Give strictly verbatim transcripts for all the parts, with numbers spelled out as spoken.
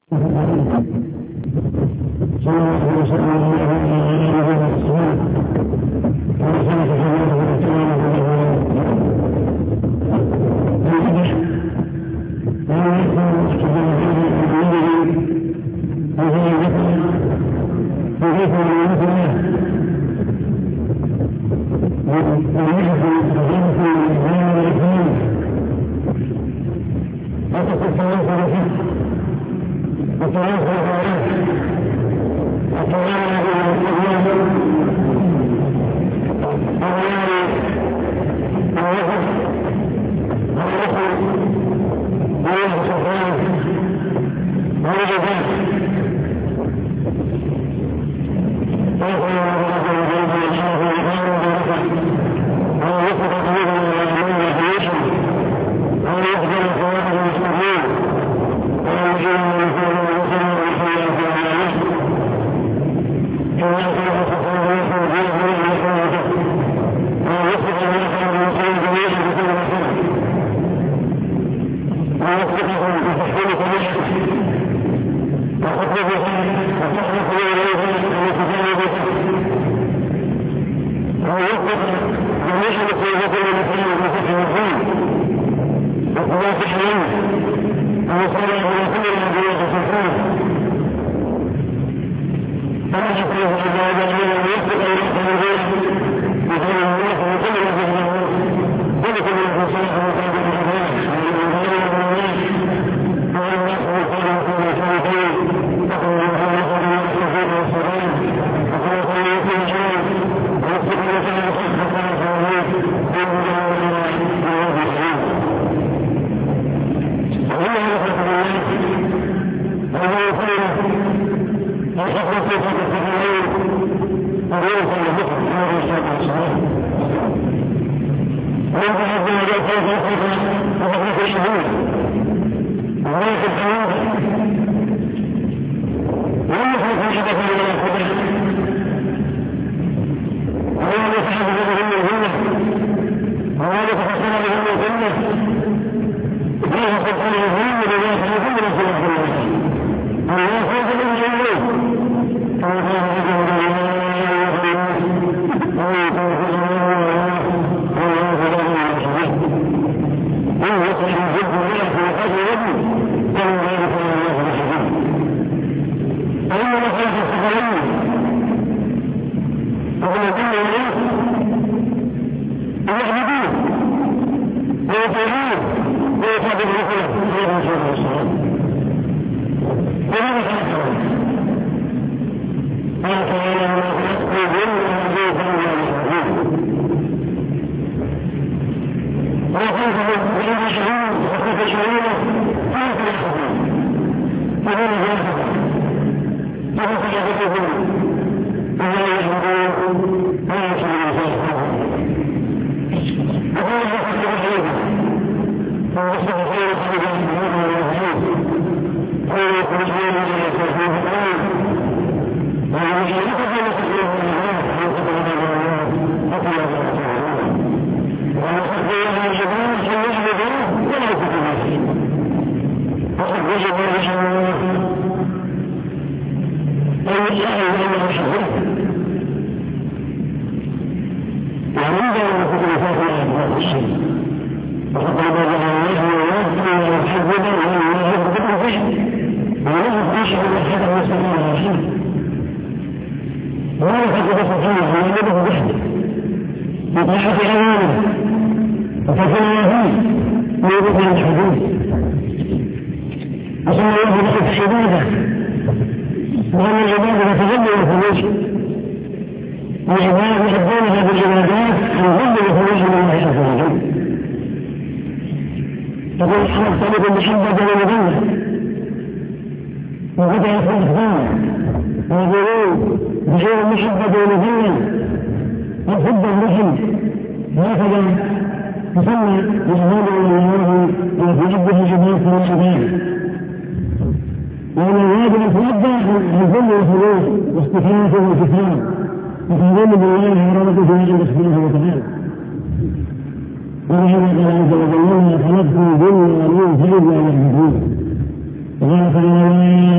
وخلقكم من ذل ومن ذل ويعبدون وما خلق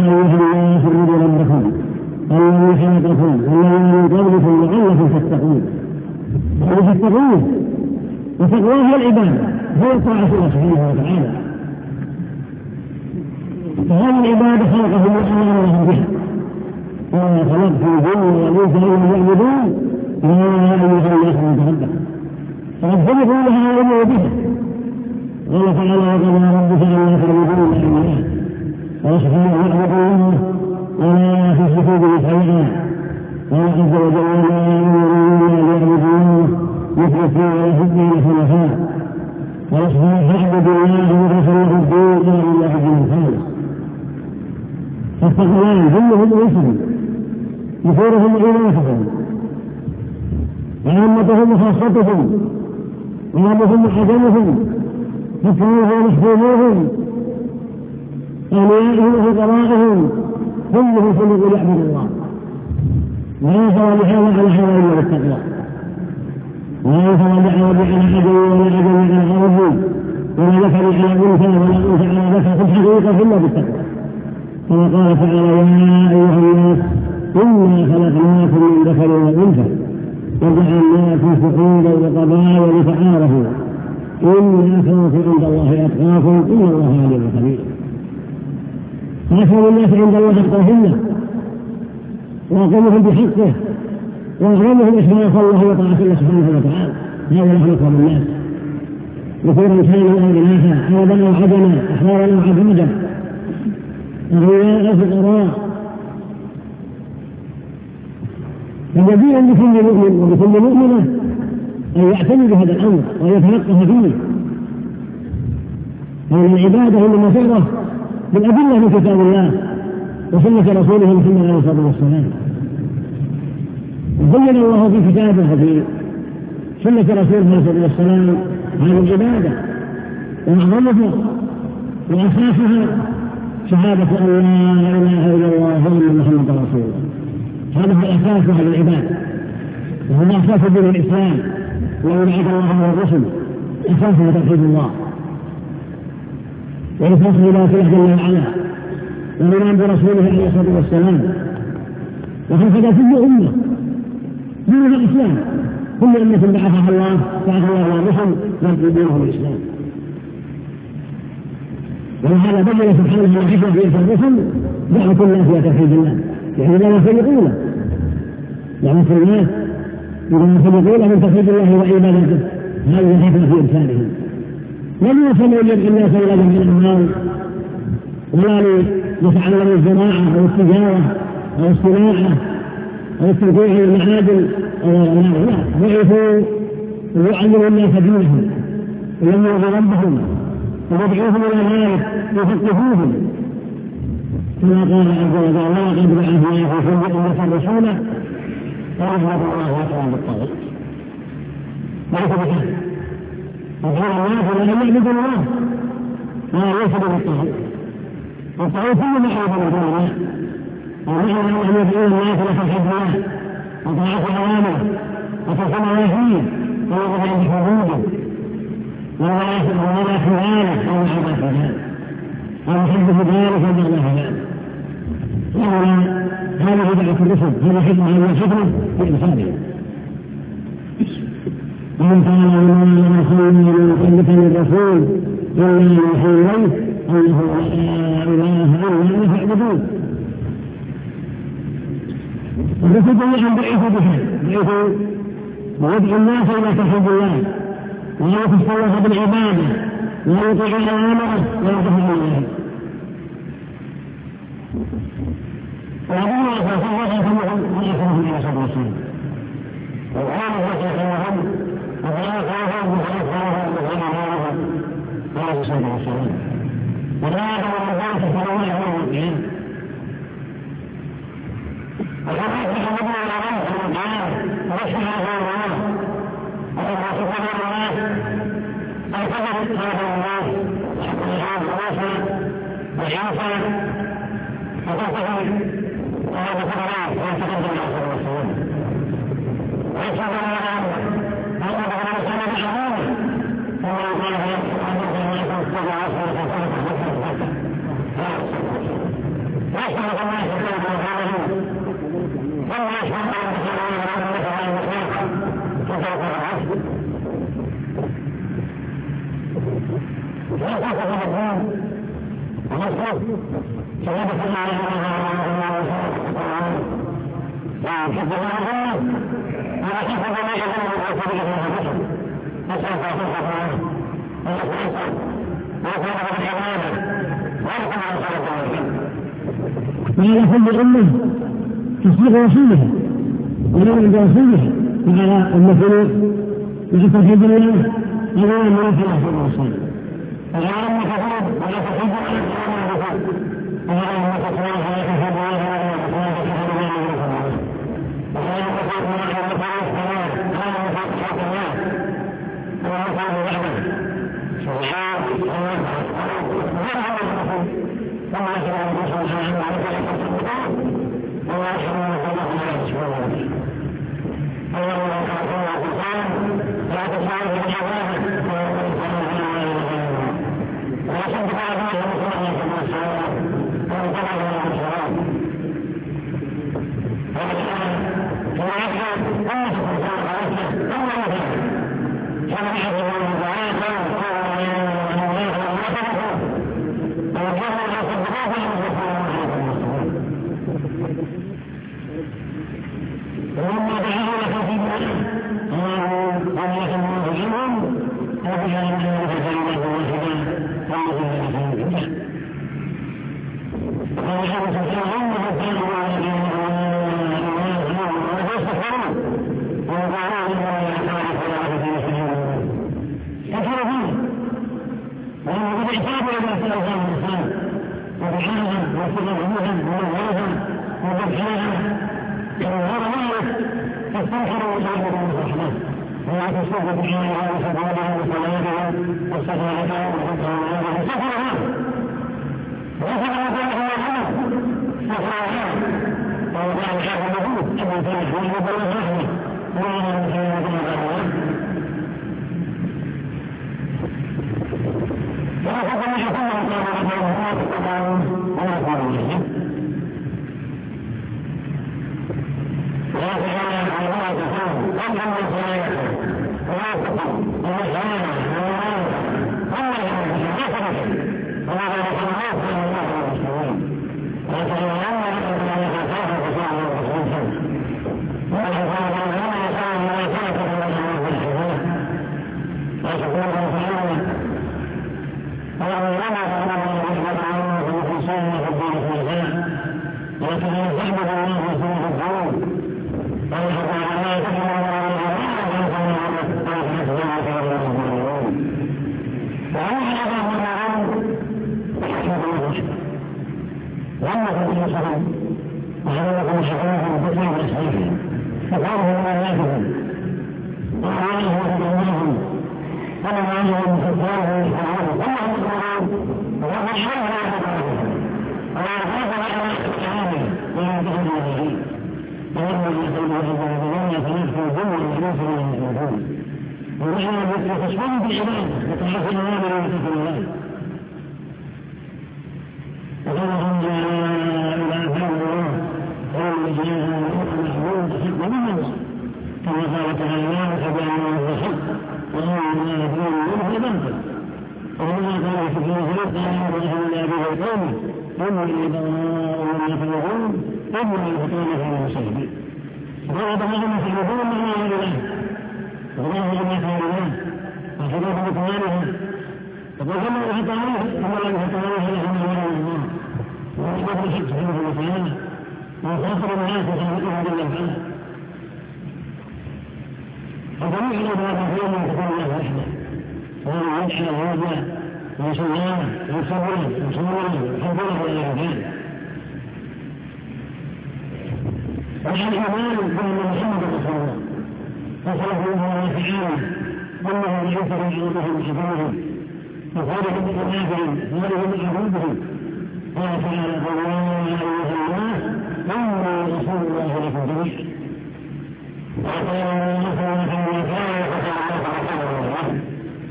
أيها الناس اعبدوا ربكم الذي خلقكم والذين من قبلكم لعلكم تتقون. يعني تتقون، وتقواه هو العبادة، هو طاعة الله سبحانه وتعالى. فهذه العبادة خلقهم وأمرهم بها. وما خلقت الجن والإنس إلا ليعبدون يا أيها الناس اعبدوا ربكم. فقد خلقوا لها وأمروا بها. قال تعالى وقضى ربك ألا تعبدوا إلا إياه وسبحانه يعبدونه ولا تشركوا به شيئا. قال عز وجل لا يؤمنون ليعبدوه مخلصين له الدين حنفاء. قال سبحانه فاعبدوا الله مخلصا له الدين لا إله إلا الخالق. فالتقوان جلهم ويسرهم نفورهم وإيمانهم وعامتهم وخاصتهم وعامهم وحكمهم حكموهم ومحكوموهم أوليائهم وفقراءهم كلهم خلقوا ليعبدوا الله. لا يفعل بهذا على هذا إلا بالتقوى. لا يفعل بعوض على عدو ولا عدو على عرض ولا ذكر على أنثى ولا أنثى على ذكر في الحقيقة إلا بالتقوى. كما قال تعالى يا أيها الناس إنا خلقناكم من ذكر وأنثى وجعلناكم شعوبا وقبائل لتعارفوا إن أكرمكم عند الله أتقاكم إن الله عليم خبير. فأكرم الناس عند الله أتقاهم وأقومهم بحقه وأعلمهم إخلاص الله وطاعة الله سبحانه وتعالى. هذا نحن أكرم الناس ذكورا كانوا أو إناثا عربا أو عجما أحرارا أو عبيدا أغنياء أو فقراء. فجدير لكل مؤمن ولكل مؤمنة أن يعتني بهذا الأمر ويتفقه فيه. فإن العبادة إنما تعرف بالأدلة من كتاب الله وسنة رسوله محمد عليه الصلاة والسلام. بين الله في كتابه وفي سنة رسوله عليه الصلاة والسلام هذه العبادة وأعظمها وأساسها شهادة أن لا إله إلا الله وأن محمدا رسول الله. هذا هو أساس هذه العبادة وهو أساس دين الإسلام وإن عبد الله والرسل أساسه توحيد الله وإخلاصه إلى الله جل وعلا والإيمان برسوله عليه الصلاة والسلام. وهكذا كل أمة دين الإسلام كل أمة بعثها الله بعث الله والرسل يرجو دينهم الإسلام. ولهذا بين سبحانه الحكمة في إرسال الرسل دعوة الناس إلى توحيد الله يعني لا يفرقون دعوة الناس إذا يفرقون من توحيد الله وعبادته. هذه الحكمة في إرسالهم. لم يصلوا يدعو الناس إلى جمع الأموال ولا ليتعلموا الزراعة أو التجارة أو الصناعة أو التوقيع للمعادن أو غيرها. لا بعثوا ويعلموا الناس دينهم ويؤمنوا ربهم ويدعوهم إلى ذلك ويفقهوهم كما قال عز وجل ولقد بعثنا في كل أمة رسولا ورحمة الله وسلم بالطاغوت. ليس بحال وقال الناس لأن يعبدوا الله ما ليس بالطاغوت. والطاغوت كل ما يعبد الله ومعنى أن يدعو الناس لتوحيد الله وطاعة أوامره وترك نواهيه ويقف عند حدوده ولا خيانة أو عبادة ذلك أو يحب ذلك وبعد ذلك. هذه بدعة الرسل هذا حكمة هذه الحكمة في إرسالها. ومن قال وما رسول مخلفا للرسول إلا يوحي إليه أنه لا إله إلا أنا فاعبدون. الرسل جميعا بعثوا بها بعثوا ويدعو الناس إلى توحيد الله ولا يتصرف بالعبادة ولا يطيع أوامره ولا يطيع الله. وأبونا فصلى فمهم ويأخذهم إلى صدر السنة والآن ويأخذهم ويأخذهم ويأخذهم ويأخذهم إلى صدر السنة ولا يأخذهم الله فصلى يوم القيامة. وكذلك النبي عليه الصلاة والسلام رشح الله وإذا سبحان الله أو كذب سبحان الله وحكمها موسى وعيسى وتصف وهذا الله ويتقدم على صلى الله عليه وسلم ويشهد الله عنه أن أبغى رسالة عظيمة كما قال أن الله يصدق عصر فصلت حسن حسن لا وعلى كل أمة تصديق رسولها ونؤمن برسولها وعلى المسلمين مع توحيد الله ولا من في الرسول وعلى أمة فرد ولا توحيد الله وعلى أمة فرد ولا توحيد الله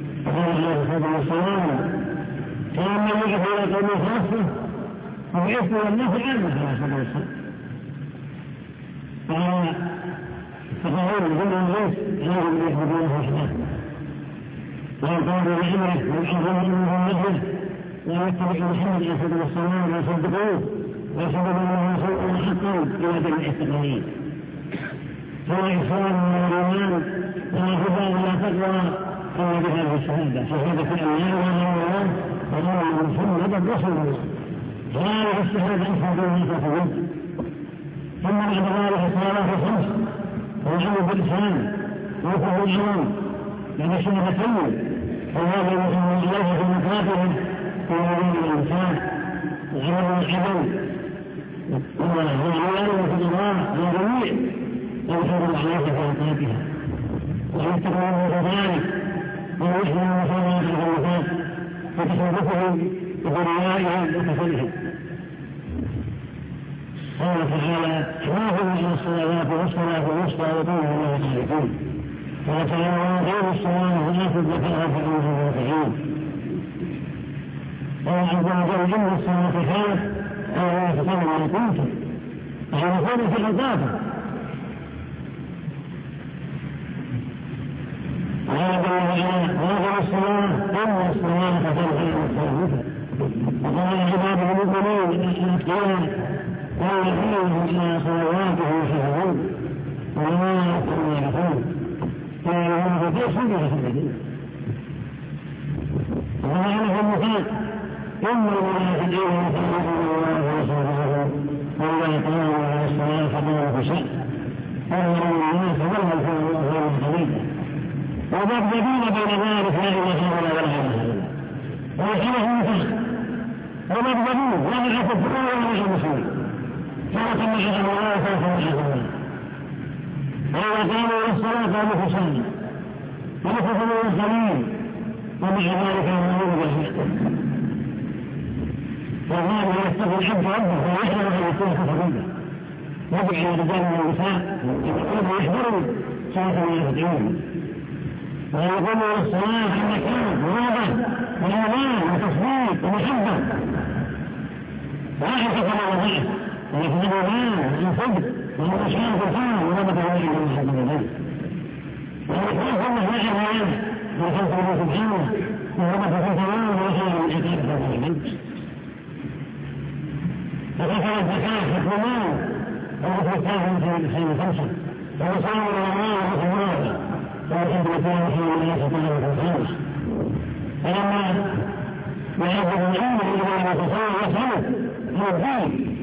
وبعثت والناس عامة على صدر الصلاة. فالفقهاء يقولون ليس لازم يحمدونه وحده ويقولون بعمره ويعظمون منه النجمة ويتبع محمد عليه الصلاة والسلام ويصدقوه ويصدقون انه رسول حقا الى دين الاستقلاليين. فلا إسلام ولا إيمان ولا هدى ولا تقوى إلا بهذه الشهادة، شهادة أن لا إله إلا الله وأن محمدا رسول الله. هذه الشهادة أشهد أنها تفوز. ثم بعد ذلك الصلاة الخمس والعمل بالإسلام وكفر العوام لأن شهادتين وهذا يحمل إليه في مكاتبه في مدينة الإنسان وعمل العدل والعيال وفي الله والجميع ويحمل عليه في أوقاتها ويتقون بذلك ويحمل مصالحة الخلافات وتصرفهم وبريائهم وكفرهم. قال تعالى: حافظوا على الصلوات والصلاة الوسطى وقوموا الله قانتين. قال تعالى: غير الصلاة وآتوا الزكاة فأنتم راكعون. قال عز وجل: إن الصلاة كانت على أحسن ما كنتم على كل في أوقاته. قال جل وعلا: وآتوا الصلاة إن الصلاة كانت على أحسن. وقال عباده المؤمنين الأتقياء والذين هم إلى صلواتهم يحافظون ولا يأتون يعرفون فهم في سبيل سبيل. وقال عنه المثال: إن المنافقين يخادعون الله ورسوله وإذا قاموا على الصلاة فقاموا في شأن فأمروا الناس ولهم في الله خليفة ومبدئين بين ذلك لا إله إلا ولا إله إلا الله ويحمله مثال ومبدئين لا يعتذرون ولا يعتذرون فأتم على الله فأتم على الله. وإذا قاموا إلى الصلاة قاموا في شأن ونفذوا الخليل ومع ذلك يؤمنون بالحق. فالله يستغفر العبد ربه ويحذر ان يكون كفرا يدعو الرجال والنساء يقولون يحذروا صلاه المنافقين ويقوموا الى الصلاه في مكان واضح وايمان وتصديق ومحبه لا يحذر على ذلك ويحذر ايمان ومن صدق ومن اشياء كفار وربط عليه من حد ذلك ويخاف انه لا ايمان ويخاف الله سبحانه وربط في كلامه ويخاف من عتاب هذا فكفر الزكاة حكم المال ومثل الكافر في الحين خمسة ومصام الرمال ومثل المال ومحب الكافر في الناس كلهم في الخامس. فلما يعبد العلم إلى أن يتصور يسأله هو الدين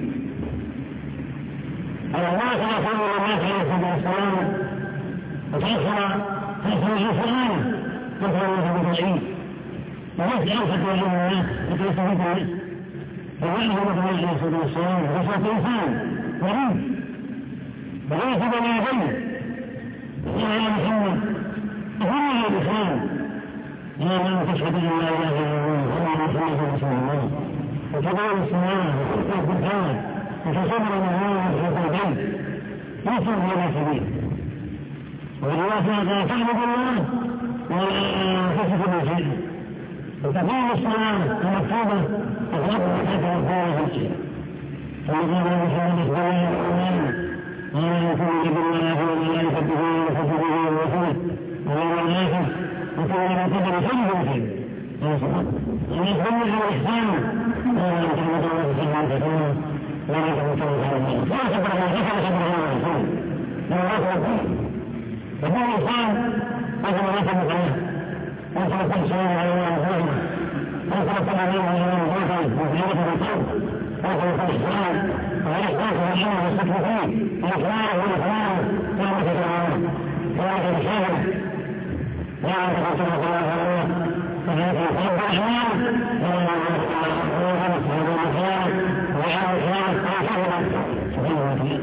على الله كما قال الناس عليه الصلاة والسلام وتأخر تأخر الإسلام تأخر الله بالعيد ويسأل فتوى الناس وتأخر الناس فوالله مثل عليه الصلاة والسلام رسالة إنسان مريض وليس بني آدم قال يا محمد أهل الإسلام قال أن تشهد أن لا إله إلا الله وأن محمدا رسول الله وتقول الصلاة وتقول الزكاة وتصوم رمضان وتقول البيت يصل إلى سبيل والرواية قال تعبد الله ولا تشرك به شيئا وتقوم الصلاة المكتوبة تقرأ حتى الفارغ الشيء فيقول بشهادة بالله والإيمان قال يكون بالله والملائكة وكتبه ورسله ويوم الآخر وكل من قدر شيء شيء ويكون على الإحسان قال أن تعبد الله سبحانه وتعالى ولا تموتن على الله لا تبرع ما حصل خبر الله الرسول لا يخبر فكل إنسان أجل رسل الله وصلت السلام على الله وسلم وصلت السلام على الله وسلم وزيادة الصوت وصلت الإسلام والإحساس والحمد والسكر فيه والإخلاص والإخلاص كما تتعلم كما تتشاهد كما تتشاهد الله عليه فهذا يصاب الأحوال ولا يصاب الأحوال ويعمل الإخلاص ويصاب سبحانه وتعالى.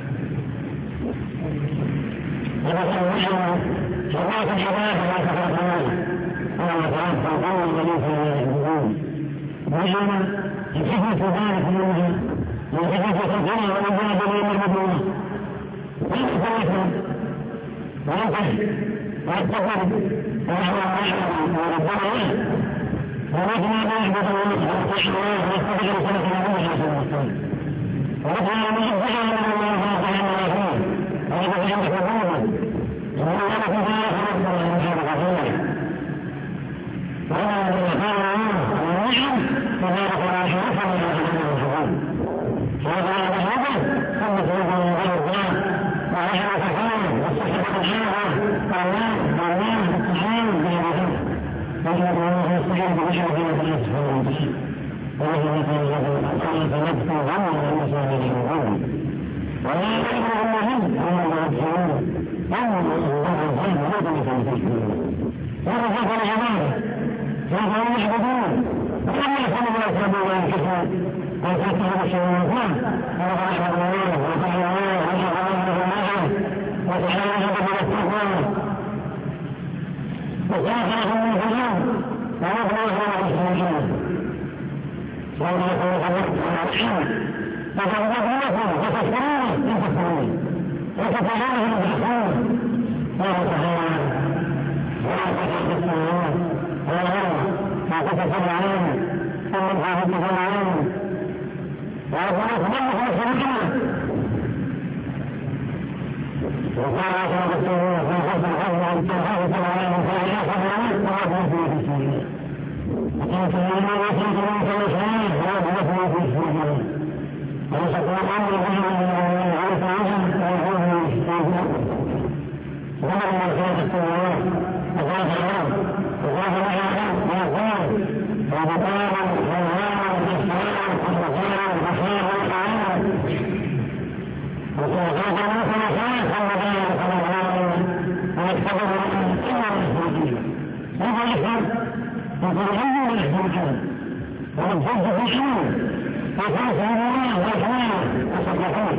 وذكر الله شرائط الحياة ولا تفرق الله قال تعالى فالقول وليس لا يحبون وإنما الحكمة ذلك منها والحكمة خلقنا والإجابة بين المدونة لا تفرقهم وينتهي ويتفرق ونحن نعلم وربنا له ولكن لا يحبط الله ويستطيع الله ويستطيع رسالة النبي عليه الصلاة والسلام وكان مشجعا من الله تعالى فيه ويجب ان تكون وما لك ذلك ربنا من هذا غفور وهذا الذي قال الله ونعم فذلك لا شرف من الله سبحانه وقال بهذا ثم سيكون غير الله وعلى تفاهم والصحة الحاضر والله والله التحاول بهذا وجد الله يستعين بشرف الله سبحانه وتعالى وهو قال فنبت ظن المساجد الظن ولا يعلم انهم هم يبصرون انهم الله الظن لا تنسوا ورفض العباده فهم يعبدون وكما يكون يعبدون وينكسون ويفتح الشيطان ورفع الله ورفع الله ورفع الله معه وتعالى من التقوى وساخرهم من اليوم ورفع الله الشيطان وإذا يكون الوقت على الحال فتنظرونكم وتذكرون وتذكرون وتتعاونون بالحال قال تعالى ولا تتحدث الله ولا ما تتسمعون ثم ما تتسمعون وأقول تبلغ سبحانه وقال رسول الله صلى الله عليه وسلم تنهاه سبحانه فلا يصبر ولا في السماء وقال تعالى وصلت الله صلى الله عليه وسلم في السماء ولسقوا الأمر بهم على تعالى ويقوم بالإسلام ومن من خلق السماوات وخلق الأرض وخلق الأرض ويقول وبطارا والنار والسماء والبصار والبصار والطعام وخلق الناس والخلق والمدار والخلق ويكتبه من إلا المسلمين هذا يفهم وقال أنه يحكم كذا ونفذ في حاله وفاس الله وإحوانه وصدقوه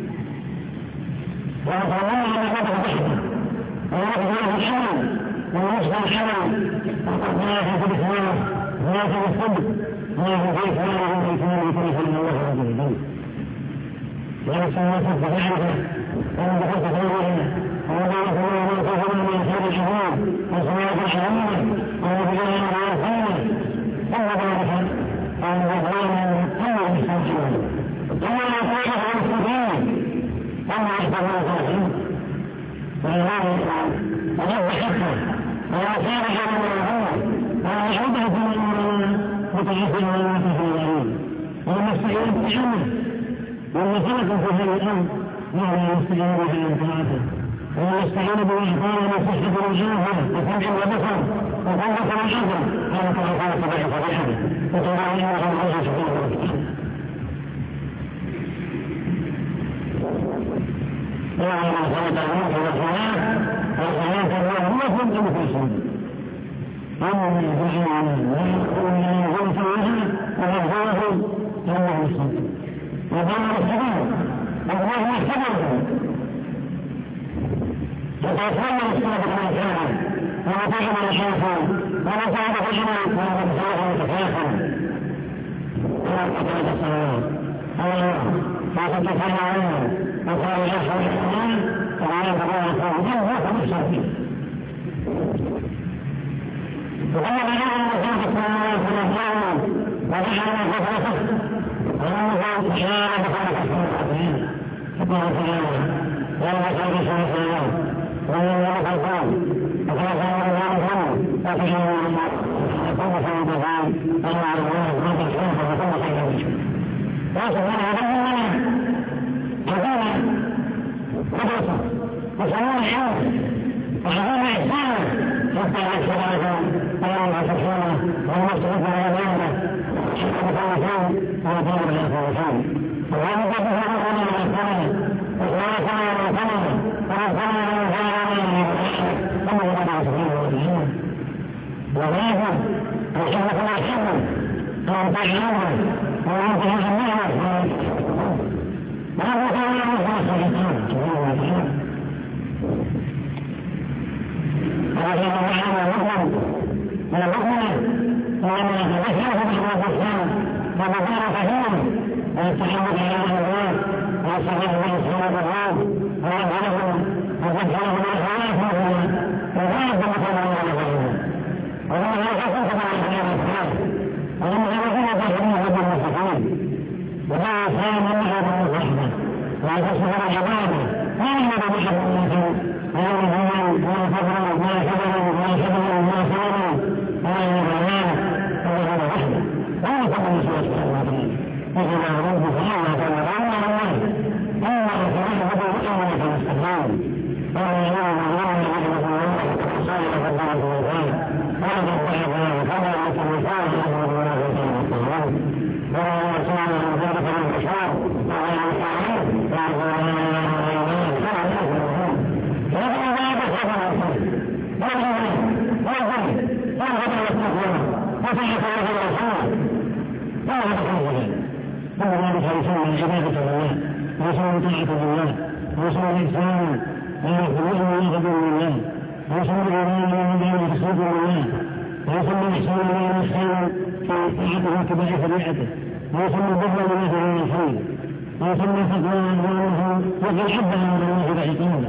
وأطلع الله على قدر بحثه ويأخذ له الحلم ويصبح الحلم وقد لا في الإسلام ولا في الصدق ولا في الإسلام ولا في الإسلام وكيف من الله عز وجل وليس الناس بذلك ومن دخلت غيرها ومن الله ما تفعل من خير الشهور وصلاة الشهور ومن العافية ثم ذلك أن يظلم كل مستجيب ثم يطلق عن السبيل ثم يحفظ الفرحين ولهذا وجد حقه ويصالح من الهوى ويعبد من متعفل ومتفعلين والمستعين بحمله والمخلق في هذا الأمر وهو يستعين به طاعته ويستعين بإحقان وصحة الجاهل وسمع وبصر وقوة العزم على طريقة صباح صباحه وتراعيه عن الله سبحانه وتعالى وعلى صلاة الموت والصلاة والصلاة الله كنت مخلصين أما يدعون ويقولون يقول فيها ويقولون الله يصدق وقال السبيل الله يحتمل وتأثمن السابق من كان ونتعلم الشيطان ونتعلم الجنة ونتعلم التفاخر ونتعلم الصلاة الله فتتفعل عنه وقال يشعر الإسلام وعلى تبارك وتعالى فمشتر فيه وقال بجعل مكان السماوات والأرض وجعل فترته وأنه إشارة بخلق السماوات فقال تعالى ولا خير شيء في الله ولا يلقى القوم وقال تعالى ذلك وتجعل كل شيء بخير ألا على الله ما تشوف وكل شيء بشيء وسبحانه وتعالى عظيم قدرته وسلام حوله وعظيم إحسانه حتى يكفر عنه الله سبحانه والمستغفر على ذلك حتى يكون ويطلب الإنسان وهذا قد هو من الإنسان وصلاة على الإنسان ورسول الله ثم الله سبحانه وتعالى وذلك وحفظ الحمد وأن تعلمه وأن تعلمه وهذا تعالى مخلص الإنسان سبحانه وتعالى وهذا معنى مؤمن من المؤمن وأن يتذكره بعد الإسلام ومزار كثيرا ويستحمل على الله ويستحمل الله سبحانه وتعالى ويظهره ويذكره بالإخلاص وذلك مثل الله وهو لا يخصص على الإسلام ولما يكون تحريم بالمستقيم وما كان منها بالمستقيم تصبح العبادة لا يوجد محبة ولا مهمل ولا فضل ولا حبل ولا حبل ولا صبر ولا يغيان ولا غير وحده لا يكون مسؤول سبحانه وتعالى وإذا رب فعلا فعلا الله إلا فنحبه إلا فنستقام ولا يعلم الله رحمة الله وصالح فضله وغيره ولا تضحك فلا يتمثال له ولا يتمثال ولا يسمع من ذلك من البشر ولا يسمع عبادة الله ويسمى طاعة الله ويسمى الإحسان ويسمى يغفر لله ويسمى الإيمان من تصديق لله ويسمى الإحسان من الإحسان في طاعته واتباع شريعته ويسمى البذل لله في الخير ويسمى التقوى وأنه يقي الحب عند الله بعقابه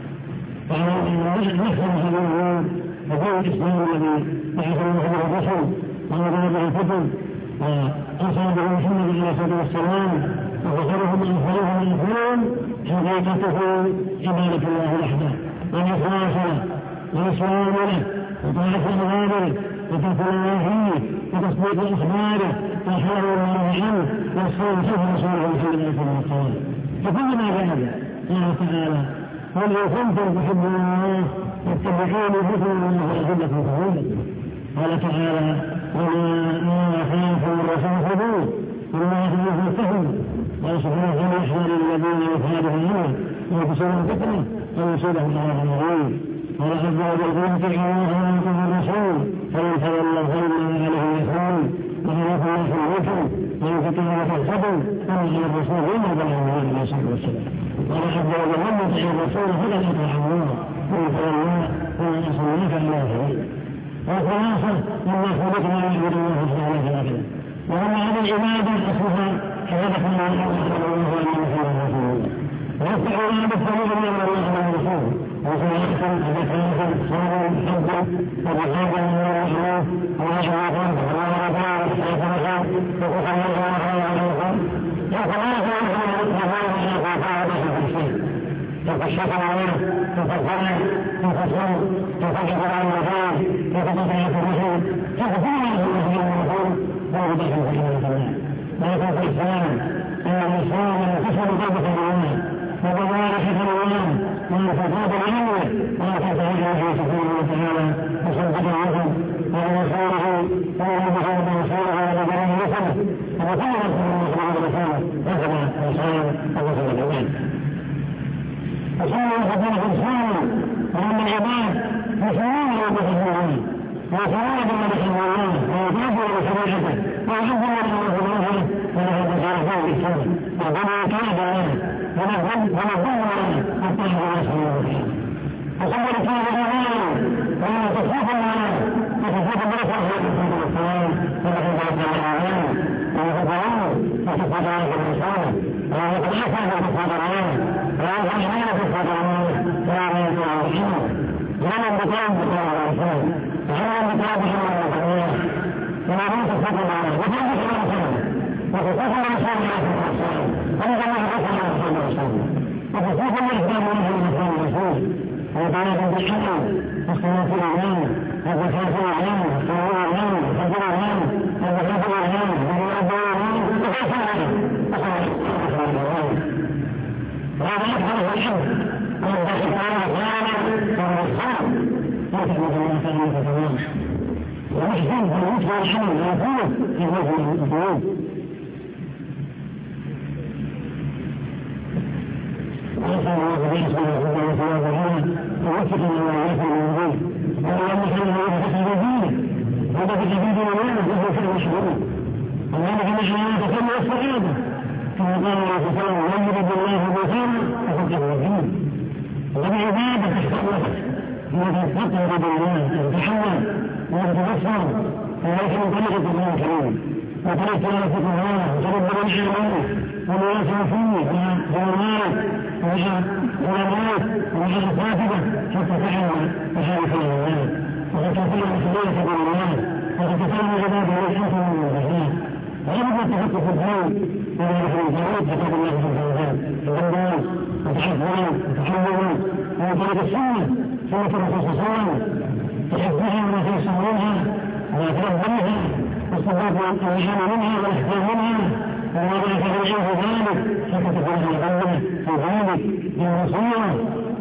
فنحن هذا اليوم ودين الإسلام الذي بعث الله به الرسل وأنزل به الكتب وأرسل به محمد عليه الصلاة والسلام وذكرهم أنفسهم أنفسهم حقيقته عبادة الله وحده والإخلاص له والإسلام له وطاعة أوامره وترك نواهيه وتصديق أخباره وإحرار الله عنه والصوم خلف رسوله محمد عليه الصلاة والسلام فكل ما جاء قال تعالى قل إن كنتم تحبون الله فاتبعوني يحببكم الله ويحببكم فضيلته قال تعالى وما خافوا الرسول خذوه والله يفتهم ويصبحون عن يحذر الذين يخالفون عنه ويكسرون فتنه ويصيبهم عذاب عظيم قال عز وجل ان تطيعوا الله ويطيعوا الرسول فان تولوا فانما عليه اثم وهلكوا يحرمكم وان تطيعوا وتهتدوا فان على الرسول وما بلغ الله عليه الصلاه والسلام قال عز وجل من يطيع الرسول فقد اطاع الله وان تولوا فان ارسلناك الى اخره والخلاصه مما خلقنا نعبد الله سبحانه وتعالى وأما هذه العبادة أصلها عبادة الله سبحانه وتعالى ويفتح الله بالسبيل من الله على الرسول وصلاة وزكاة صوم حجا وجهادا من الله وعشرة وعشرة وعشرة وقال الله عليكم وصلاة وكشف عليه وفصل وفصل وفصل عن الوفاة وفصل عن الرسول ففصل عن الرسول وهو بشر سبحانه وتعالى ولكن في الإسلام أن الإسلام ينتصر قلبه الله وبوارحة الله وانفضاض عنه وأتى الله سبحانه وتعالى وصدق عنه ورسوله وأنبه برسوله وبدله رسله وقال رسول الله رسوله رسل رسول ورسل العباد فصار يخبر الإنسان وأن العباد يسمون ويبحثون ويسمون بمدح الله ويتابعون بشريعته ويحبون الله الله وله بشرفه بالسنة وكما كان الله ونظم الله حتى يحب رسول الله وصبر فيه الله وأن تصرف الله وتصرف برسله بالسنة والسلام ونحن ذلك الأعلام ويتفعله وتصرف عليه الإنسان ويتعافى وتصرف عليه ويتعافى وتصرف عليه ولا يتعافى ومن بكام بكام الإنسان ومن بكام بكام الإنسان وما هو تصرف عليه وكان بكام الإنسان وتصرف الإنسان عليه الإنسان وإذا ما تصرف عليه الإنسان وتصرف الإنسان عليه الإنسان الرسول وطلب بالحق والصلاة الإعلام والزكاة الإعلام والصلاة الإعلام والحج الإعلام والزكاة الإعلام والرياضة الإعلام والزكاة الإعلام وهذا يفعل في الحج والزكاة الإعلام وهو الصلاة يتعلم الله تعالى تتوالى ويحسن في المسجد الحمد ويكون في وجه الأطوال ويسأل الله سبحانه وتعالى ووفق الله في الموضوع ولأن كان يفتح بدينه وضع في جديد الله وهو في المشهور الله في مشهور تكون السعادة كما قال الله سبحانه ومن يرد الله بخيرا فقد يهديه وبعبادة تحتوى الذي تقرب بالله وتتحول وتتبصر ولكن طريقة الله الكريم وطريقة الله الله وتربى بالحيوان ومواسع فيه وجمالات وعلمات وعلماتها حتى تعلم مشارف الله وتتفعل مسؤولية بالله وتتفعل عباده والحسن والرحمن وأبدا تفكر في الدين إذا نحن نتعود كتاب الله سبحانه وتعالى القرآن وتحفظا وتحملا ومن طريق السنة سنة الرسول صلى الله عليه وسلم تحفظها وتيسرها وتنظمها واستفاد الإيمان منها والإحسان منها وما ذاك العلم ذلك حتى تكون الغلة في ذلك بالوصية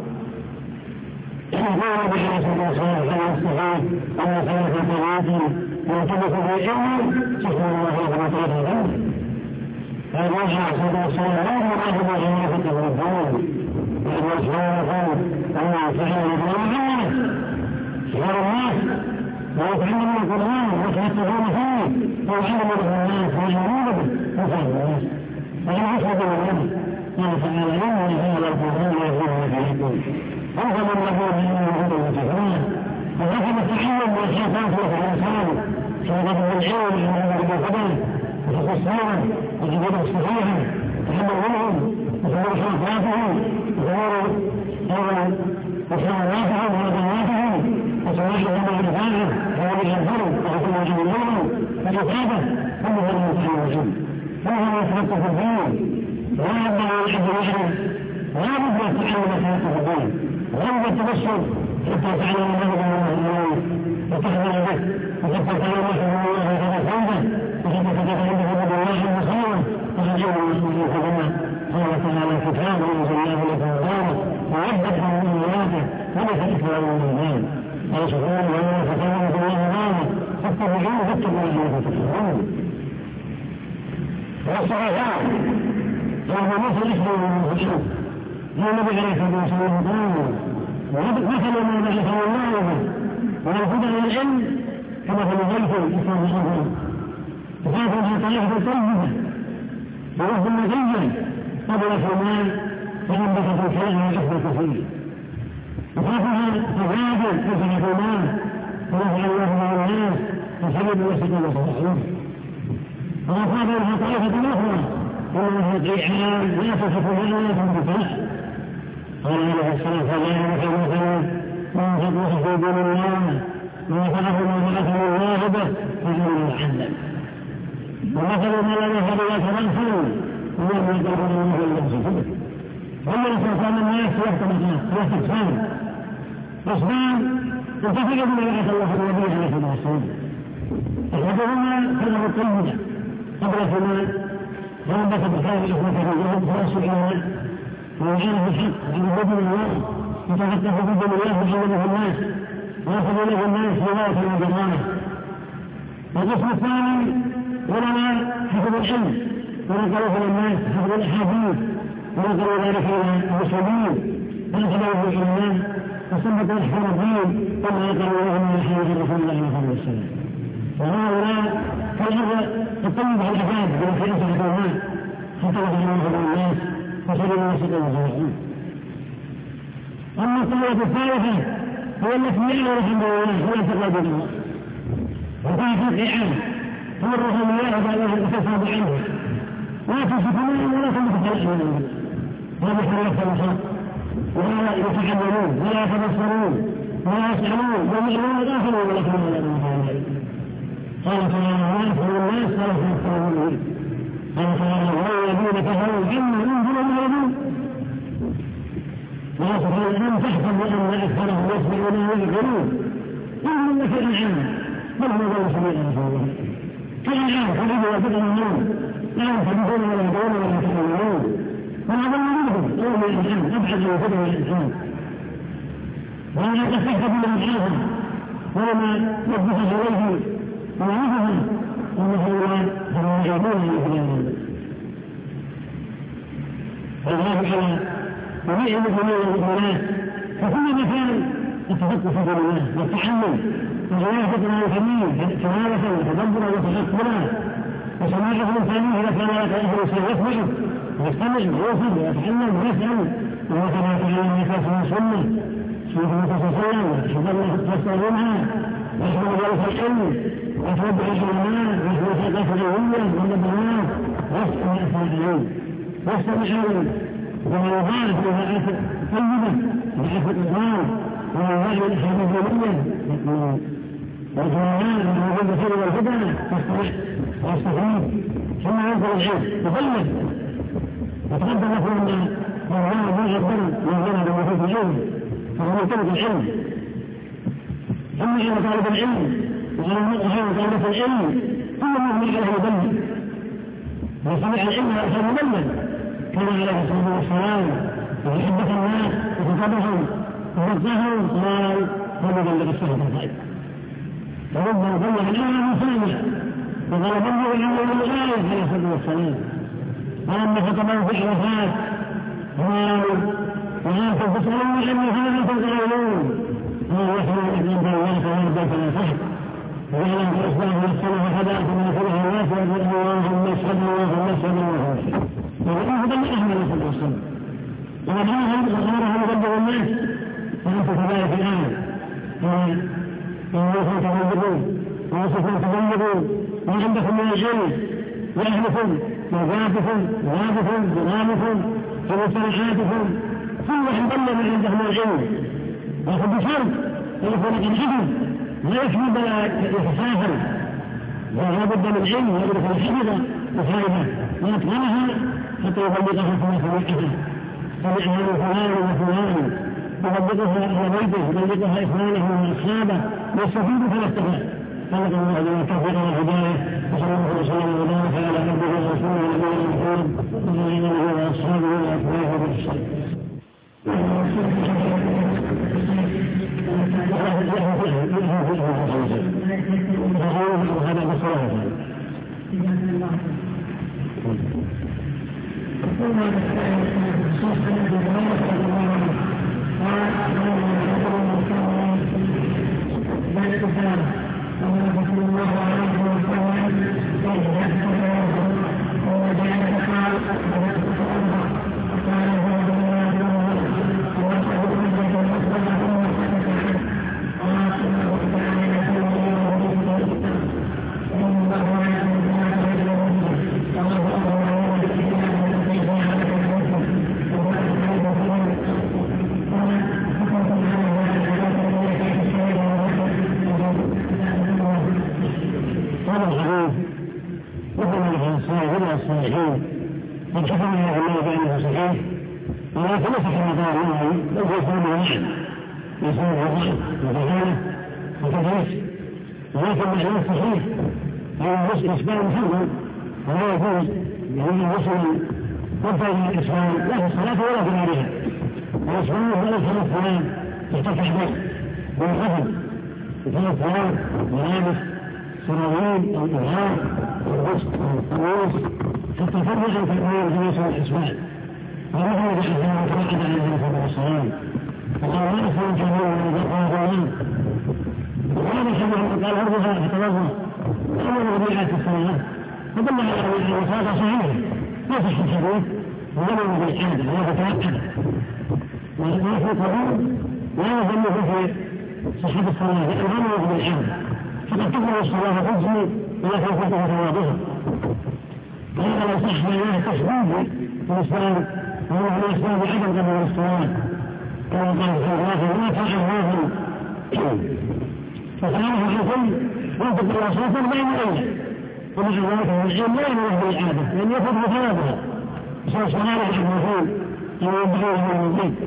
يقول بحرص الرسول على الصحيح أن خلف طريقه ويعتمد في علم سبحان الله وتعالى ذلك فالوجه صلى الله لا يراد بغيره الرسول والوجه يقول أن فعل الله شعار الناس ويتعلم القرآن ويتحدثون فيه ويعلم الناس ويعلمون به وفعل الناس فإن أشهد الله قال تعالى إن هذا القرآن يهدي إلى الحق هذا من يقول إنه هدى وشفاء وهذا التعلم والحفاظ والإنسان شهادة العلم عند الهدى وحفظ السنة والعبادة الصحيحة تحمل منهم وتمر حركاتهم وتمر أيضا وصلواتهم وغزواتهم وصلاحهم وعرفانهم وولي الفرد وحكم وجه اليوم والإفادة كل هذا المتعلم وهو يتحقق في الدين ولا ينبغي لأحد يعلم ولا بد أن تعلم يتحقق في الدين ولا بد التبصر حتى تعلم الله الله وتحمل به وحتى تعلم الله وتتفوضه وحتى تتفوضه بالله المصيرة وتجعل المسؤولين كلمة قال تعالى كتاب أنزلناه لكم مبارك ويبدأ من آياته وليس إكرام من المال قال سبحانه وتعالى فتعلم بالله مبارك فاتبعوه فاتقوا الله وتتقون والصحابات وهو مثل إحدى المسلمين هو النبي عليه الصلاة والسلام مثل ما بعثه الله به والهدى إلى العلم كمثل غيث يصاب الأرض تخافها طائفة طيبة ولفظ نقيا قبل الماء فأنبتت الكلام والأخذ كثير تخافها تغادر تسعة الماء فنفع الله مع الناس فسبب وسط وصحيح وأصابها طائفة أخرى وأنها قيعان لا تصف لها تنبتها قال عليه الصلاة والسلام مثل مثلا من تطلق في دون الله ونفعه ما بعثه الله به فإنه يعلم ومثل ما لم يفعل يتنفل ولم يقدر الله إلا بصفته ومن سلطان الناس يحتمل يحتمل أصبان انتفق بما بعث الله النبي عليه الصلاة والسلام أحدهما كلمة طيبة قبل ثمان وأنبت بخير إخوته الجهد فأسوا إلى ويعانه الحق عن بدن الله يتفتح بدن الله وحوله الناس ويأخذ له الناس رواية من جرانه والقسم الثاني علماء حفظ العلم ونقلوا إلى الناس حفظ الأحاديث ونقلوا ذلك إلى المسلمين فأخذوا في الإيمان وثبتوا أحكام الدين كما نقلوا له من حديث رسول الله صلى الله عليه وسلم وهؤلاء كالأرض الطيب على العباد بما في أسرة الماء حتى يتعلموا الناس وصلوا وسط الجميع. أما الطريقة الثالثة هو التي يعلم الحمد لله ولا تقوى بالله وكان في قيعان تمرهم الله بعد أن تتصاب عنه لا تشكلون ولا تمتحلون هذا حرية الحق ولا يتحملون ولا يتبصرون ولا يسألون ويعلمون داخلون ولا يتحملون قال تعالى لا يفعل الناس ولا يتحملون قال تعالى والذين كفروا عما أنزل الذين ولا سبحانه أن تحسب أن أكثرهم يسمعون ويعقلون إنهم لفي الأنعام بل هو غير سميع رسول الله كالأنعام خليل وبدء النوم لا ينحدثون ولا يدعون ولا يتحملون وأظن منهم يوم الإنسان أبعد من فضل الإنسان وأنا تستحق من الحاكم ولما يبدأ إليه ويعرفها أنه لا يعلمون الإسلام والله على جميع المسلمين والمؤمنات فكل مكان التفكر في دين الله والتحمل وجوازة ما يسميه تلاوة وتدبرا وتفكرا وسماعه من ثانيه إذا كان يتأهل يسمعه ويستمع ويوصل ويتحمل ويسأل وكما تعلم نفسه من سنة سنة النبي صلى الله عليه وسلم يحفظ الله تستغلونها ويحفظ ذلك العلم ويتوضع العلماء ويحفظ ثقافة العلمية والنبوات ويسأل أسماء العلم ويستمع له ويضاعف إذا آخر طيبة وآخر إضرار ويضاعف الأحاديث العلمية ويرجو الله من وجود الخير والهدى يستمع ويستفيد ثم ينظر العلم يبلغ وتقدم لكم ان الله لا يقدر من ولد وفي العلم فهو يطلب العلم اما على طالب العلم وعلى طالب العلم كل من عليه يبلغ وسمع العلم عشان يبلغ كان عليه الصلاه والسلام ويحدث الناس وخطبهم ووجههم قال فليبلغ الشهر الغائب فربما بلغ العلم من ثانيه وقال بلغ العلم من الغايه عليه الصلاه والسلام ولما خطبه في عرفات قال وانتم تسالون عني فانتم تعلمون قال يحمل الاسلام بالله فيرجع فلا تحت ويعلم بالاسلام والسنه فدا كما فرح الناس ويقول اللهم اشهد اللهم اشهد اللهم اشهد ويقول بل احمد صلى الله عليه وسلم وقد غيره يبلغ الناس وانتم كذلك الان انكم تبلغون وانتم تبلغون ما عندكم من العلم واهلكم وزادكم وغابكم ورامكم ومصطلحاتكم كل واحد بلغ من عنده من العلم لكن بشرط ان يكون قد حفظ لا يكفي بلا يتساهل ولا بد من علم ويدرك الحفظ وفائده ويتقنها حتى يبلغها كما سمعها سمعها من فلان وفلان يبلغها اهل بيته يبلغها اخوانه واصحابه يستفيد فلا استفاد خلق الله لنا التوفيق والهدايه وصلى الله وسلم وبارك على عبده ورسوله نبينا محمد وعلى اله واصحابه واتباعه باحسان. هذا بصراحه رسول الله عليه وسلم وجعل قال قال هو بالله وأشهد أن الصالحين من حفظ الله الله بأنه صحيح ولكن ليس كما قال الله بل هو يسمى واحد يسمى الرضاعة وفعالة وتدريس ولكن معناه صحيح أن الإسلام محرم ولا يجوز لأن المسلم يرفع من الإسلام لا في الصلاة ولا في غيرها والإسلام هو الخلق فلان ترتفع به والحفظ وثلاث فلان ملابس سراويل أو إظهار والبسط والقميص حتى فرق عن تأمين جلوس الإسماعيل ونحن بحثنا وتوعد عليه الصلاة والسلام فقال لا أسلم كبير من ذكرها فلان وقال الحمد قال هربها فتوضأ وأول ربيعات الصلاة فدل على أن الصلاة صحيحة لا صح الحديث ولم بالعادة ولا تتوقع وما في قبول لا يظن في صحة الصلاة لأن غير بالعادة فقد تقبل الصلاة تجزي ولا تنفذها ثوابها وهذا لو صح معناه تشبيه في الإسلام وهو من الإسلام بعدم قبول الصلاة كما قال في الله ما فعل الله فصلاة الحكم ينطق الله صلاة لا يؤيد ومع ذلك العلم لا يمنع بالعادة لأن يفضل ثوابها صلاة صلاة الحكم أو ينبغيه من البيت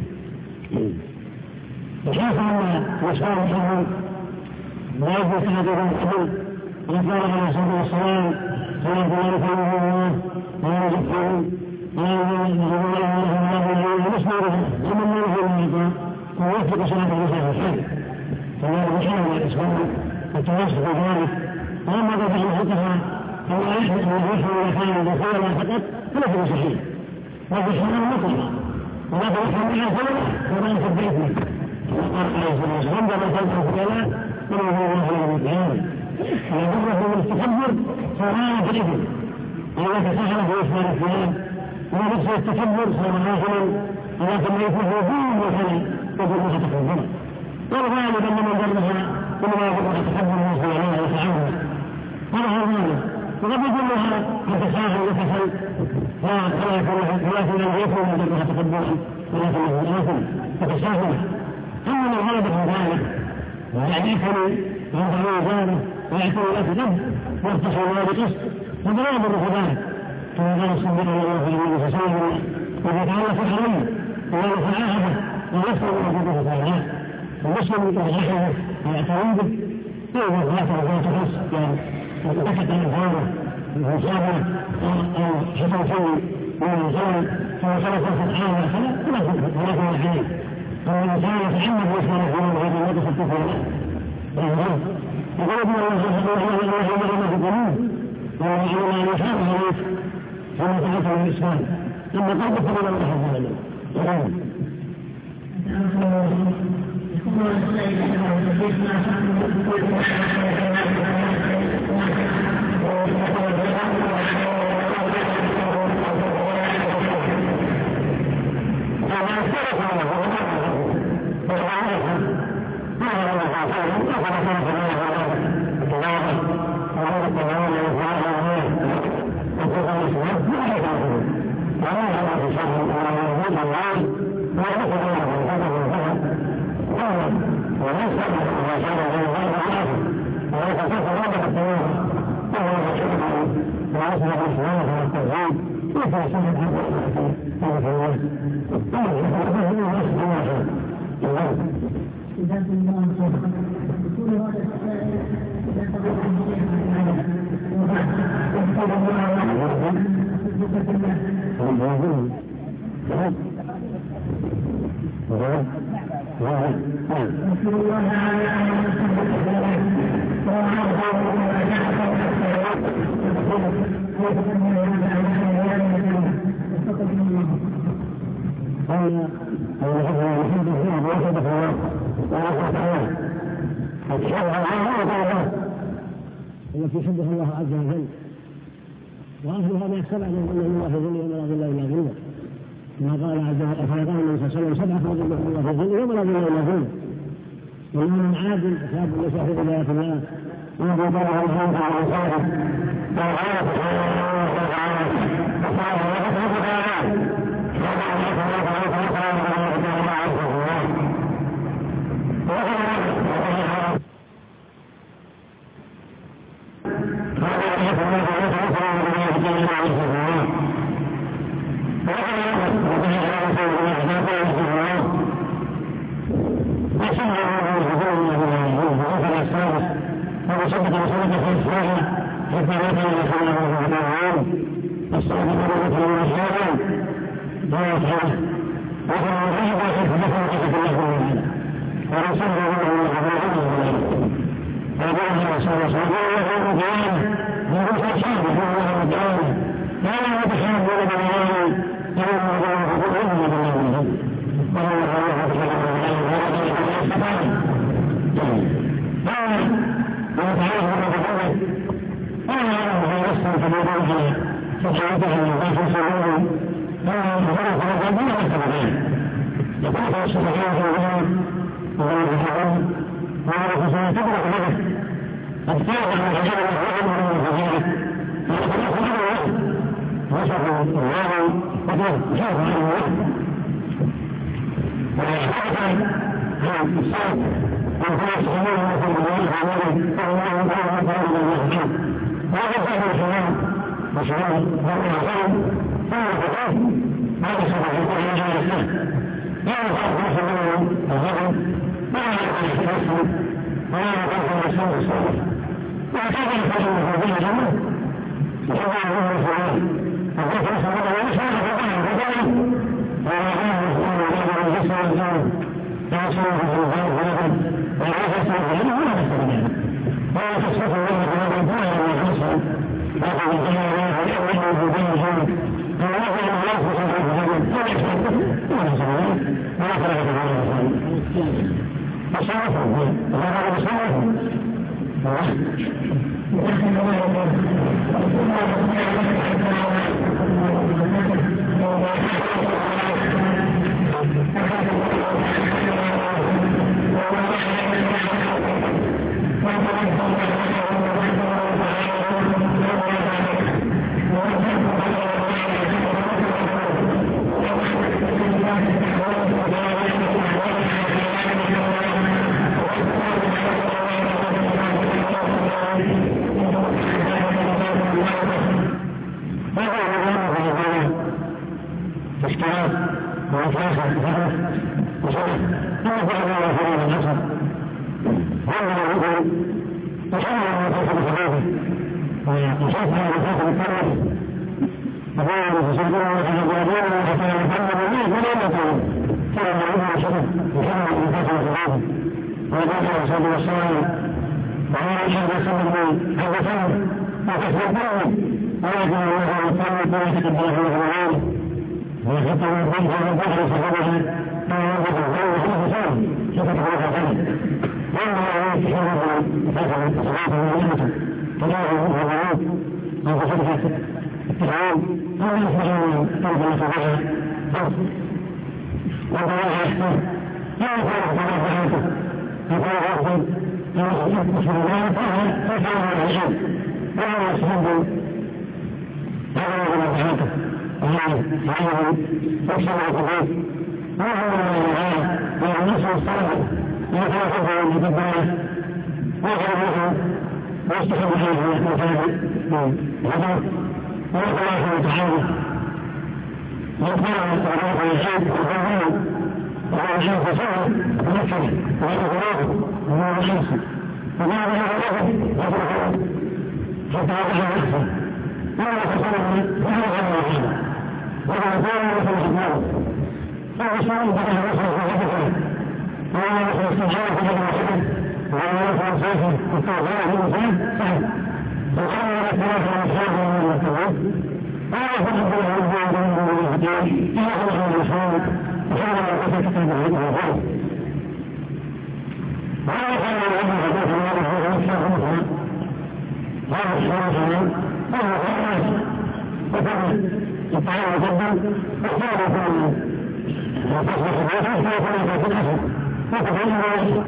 وحاصل أن الإسلام الحكم لا يجوز تحدث القبول وقال عليه الصلاة والسلام صلاة الله رحمه الله ولا يزكون ولا يزكون الله ومسلمه ومن الله المعطى ويوفق صلاة الرسول الحال فلا يحاول الإسلام والتواصل بذلك وأما قد يحدثها أو يحدث أن يحدث مكان دخولا فقط فليس صحيح وفي حال مطلقة ولكن يحدث عنها فلا ولا ينفذ بإذنه وقال عليه الصلاة والسلام لما تنفذ فلا ولا هو الله المعطى ويضره من التكبر صار في الإثم وإذا تساهل في إسلام الإسلام ونفس التكبر صار آخرا ولكن ما يكون دون مثلا تجربها تكبرا والغالب أن من جربها كل ما يجربها تكبر من صلى وتعالى هذا هو الغالب وقد يكون لها تساهل وتسل فلا يكون لم يكون من جربها تكبرا ولكنه آثم فتساهل أما من غلب من ذلك ويعيثني ويضع وزاره ويعطي له ذنب ويرتصل له بقسط فلا يضر في ذلك كما قال الصديق رضي الله عنه النبي صلى الله عليه وسلم وإذا تعلق الحرم وإذا تعاهده ونسلم من وجوده تعالى المسلم يترجحه ويعتني به فإذا ذاته ذات نفس يعني انتكت عن الغابة المسافرة أو حصل شيء من الزمن فهو خلق سبحانه فلا فلا فلا عليه فالإنسان يتعمد يسمى في هذا الوقت الطفل له يقول ابن الله سبحانه الله يمر في القلوب ويعلم أن يشاء عليك كما فعلت من الإسلام ثم قلبك من الله عز وجل يقول التي يحبها الله عز وجل وأهلها ما يحسب أن الله في ظله ولا ظل إلا ظله كما قال عز وجل فقال النبي صلى الله عليه وسلم سبعة ظل الله في ظله ولا ظل إلا ظله وإنه من عادل أصحاب ليس في ولاية الله وأبو بكر الله تعالى وصحبه وعلى Thank you. الصلاة وإخلاصها بفعله وصلاة لا يفعل الله في هذا العصر هذا الرجل وصلى على خاتم صلاته وصلى على خاتم الطرف فقال فسجد الله وتجابون وحتى يتعلم الله فلا يتعلم كان الله وسلم وصلى على خاتم صلاته وقال عليه الصلاة والسلام وعلى أشهد وسلم حدثان وتسبحون ولكن الله يطلق ويتقبله الله ويحط من ذلك من ظهر صحابه ما ينبغي الله خمس سنين ستة عشر سنة وما يستحق فترة الصلاة والنعمة تلاقي منها الغروب أو فترة التعاون أو يستحق تربية صلاة فرض والله يحتاج لا يفعل صلاة عنده يقول أفضل أن يحدث الله فهو فهو العشاء ولا يستحق هذا هو الحاكم وهذا هذا يحصل الخروج وهو الغاية والنصر الصالح يتوقف المتبعة ويجعله ويستحب عليه المتابع هذا ويقول الله تعالى يقبل الصلاة والحج والظهور وهو الحج فصار ومكة وهذا خلاصه وهو الحج وما هذا له حتى يضع نفسه ولا تصور وهو غير وهو قال مثل الحمار فالإسلام بدأ نصر في هذا وهو نصر استجابة في هذا الحكم وهو نصر صيفي والتوضيع في الإنسان سهل وقال لك ثلاثة أصحاب من التوضيع قال فجد له الجوع من الهدين إلى خلق الإسلام وحاول أن يقتل كتاب الهدى والغرب وهذا كان الذي حدث الله هو الشيخ مثلا هذا الشيخ مثلا وهو خلاص وكان الطعام جدا واختار كل وتصبح الوقت فيكون في الأسر وتفعل الوقت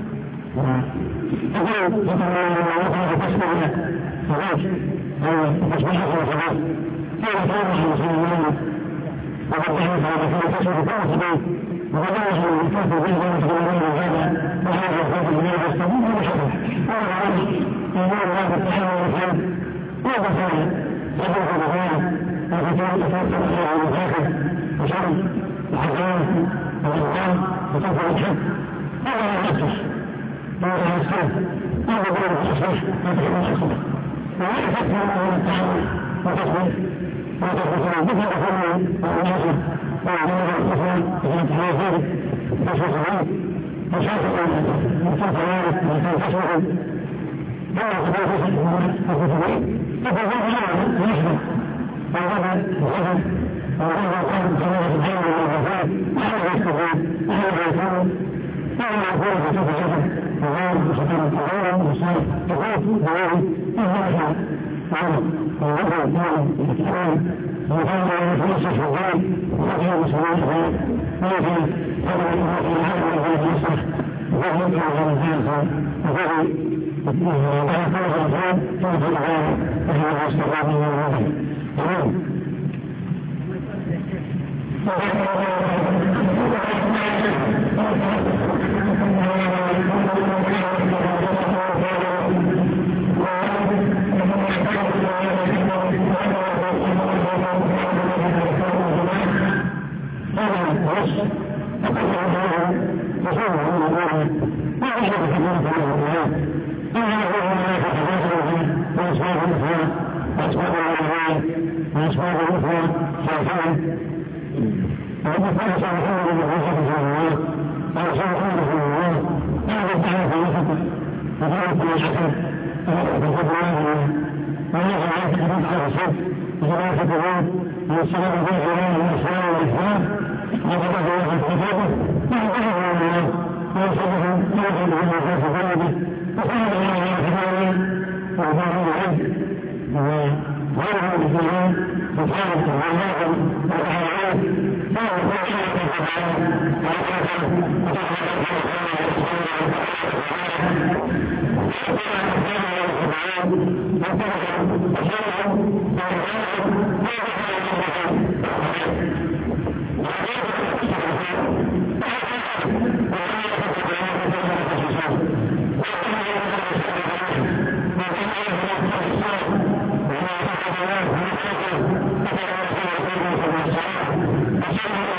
وتقول فتعلم الله تصبح خلاص أو تصبح خلاص كيف كان المسلمين وقد تعرف على كل تصبح كاسبا وقد يعرف أن الكافر به ويتكلمون هذا وهذا الخوف من المستقيم وشكر قال عليه إيمان هذا التحول والحمد وبصر صدق بغيره وفتاة تفاصل الله على الآخر وشرم وحزان والإنسان وتفر الحق هذا لا يصلح هذا يصلح هذا غير الصحيح وتحب الحق ولا يفكر الله تعالى وتصبر وتصبر بكل أفضل والناصر وعلى الإسلام إذا تحول ذلك تصبر وشاكر وصف ذلك وكان تصبر لا يصبر وتصبر فتصبر هذا يشبه وهذا وهذا وهذا كان سبب الحمد والغفار وهذا يستفاد وهذا يكون وهذا يكون في سفر سفر وهذا سفر القرآن والصلاة تقول وهذا إذا وهذا وهذا كان يتعلم وهذا يتنصف في الظالم وهذا مسلمات ولكن هذا العالم وهذا يصلح وهذا يطلع على الزيارة وهذا وهذا فرض الأفعال فرض الأفعال وهذا استقام من الوضع تمام وأسباب الأخرى صالحان وأما كان صالحان من الرسول صلى الله عليه وسلم قال صالحان صلى الله عليه وسلم هذا الدعوة في الوسط وقالت في الشكر فقد الله وليس عليك أن تفعل الصدق وثلاثة الروح والسلام في الجلال والإسلام والإسلام وقد الله الكتابة وانتهى الله ويصدق يوحد عن الناس بلده وقال الله على كتابه وأباره العبد وغيره المسلمين وكانت العلماء والأعلام كانوا Thank you.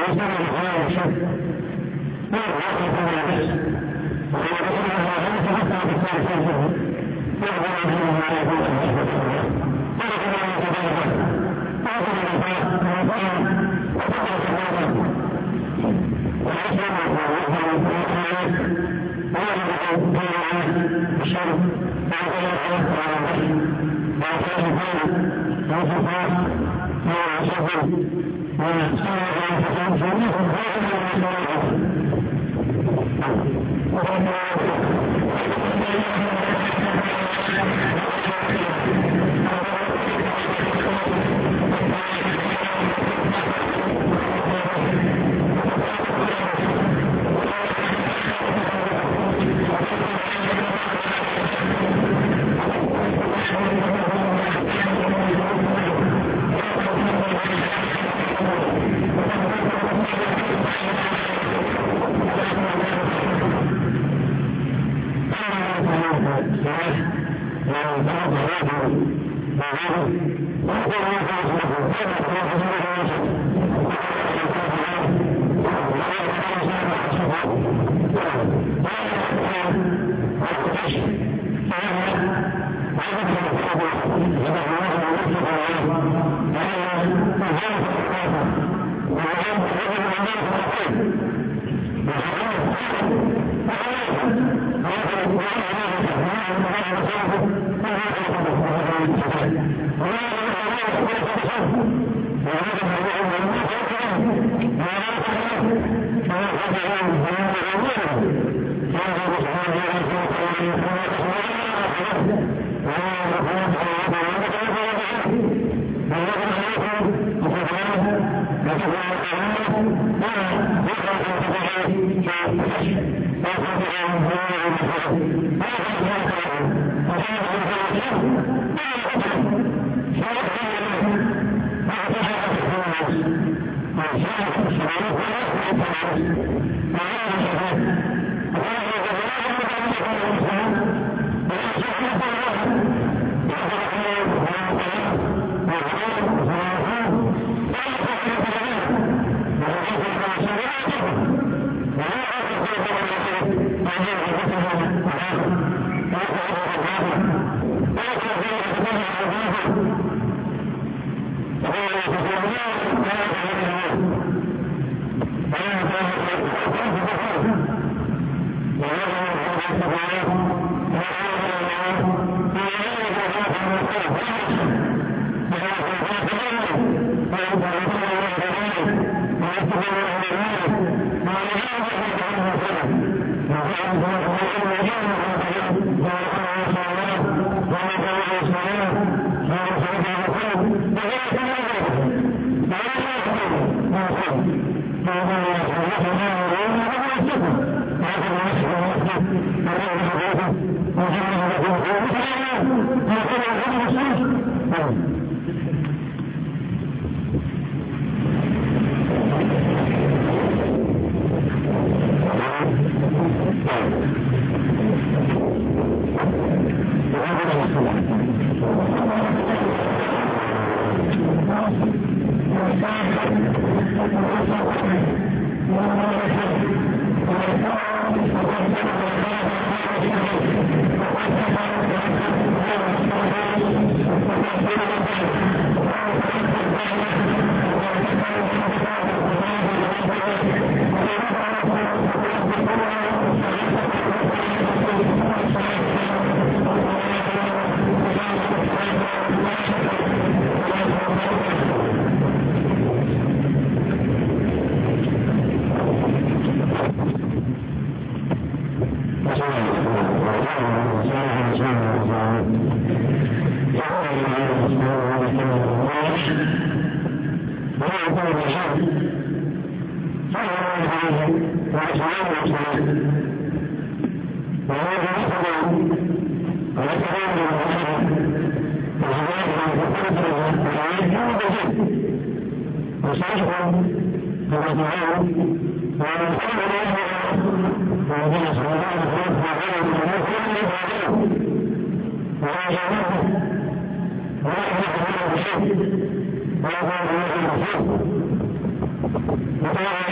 ويصير الحياة الشر لا يعرف ولا بأس وهو رسولها غلط حتى بصار فرجه يعلم أنه لا يكون أنه ولكن لا يتبادل أعظم الأنفاق ورفعها وفقر كبيرا وحسن ويظهر الآيات ويعلم بين الشر ويقول الحياة على البشر ويقول الفعل ويصفات ويصفر ويصفر ويصفر جميع هذا ولا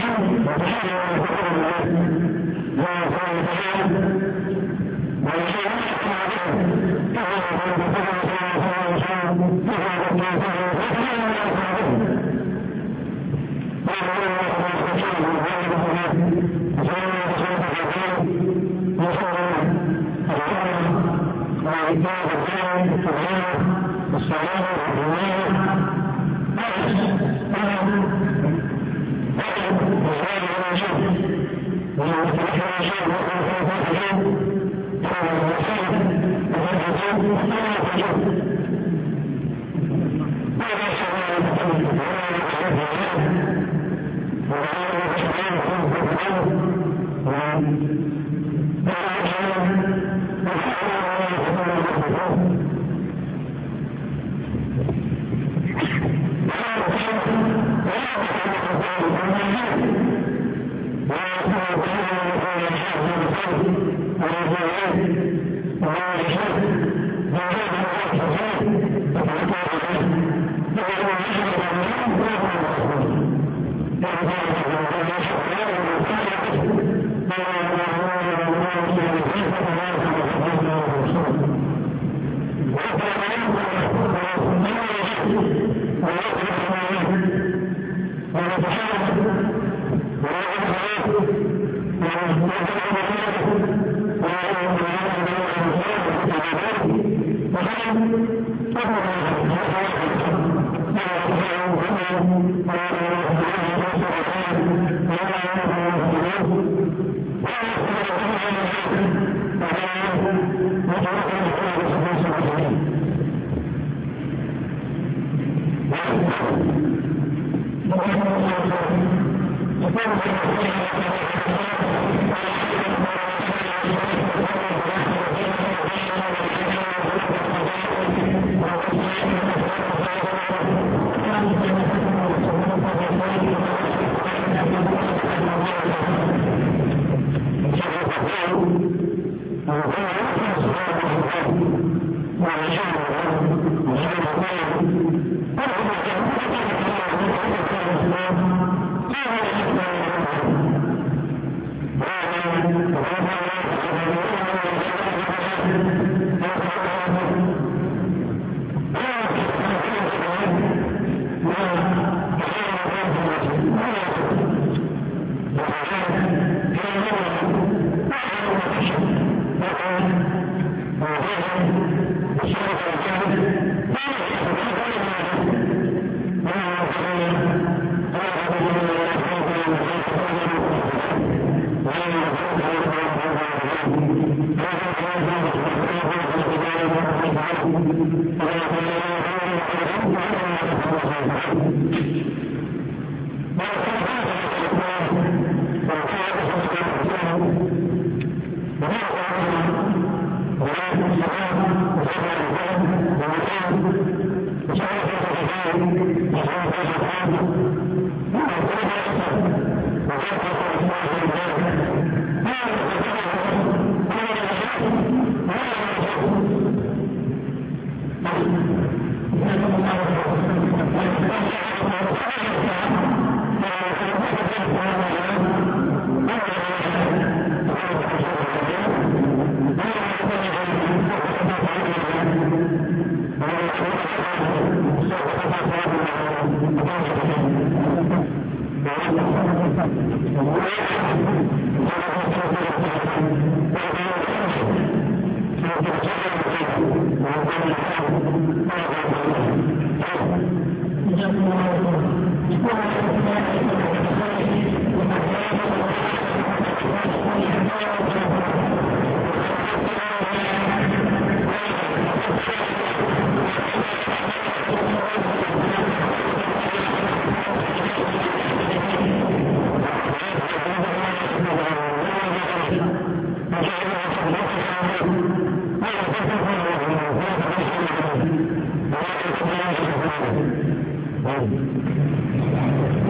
Thank you.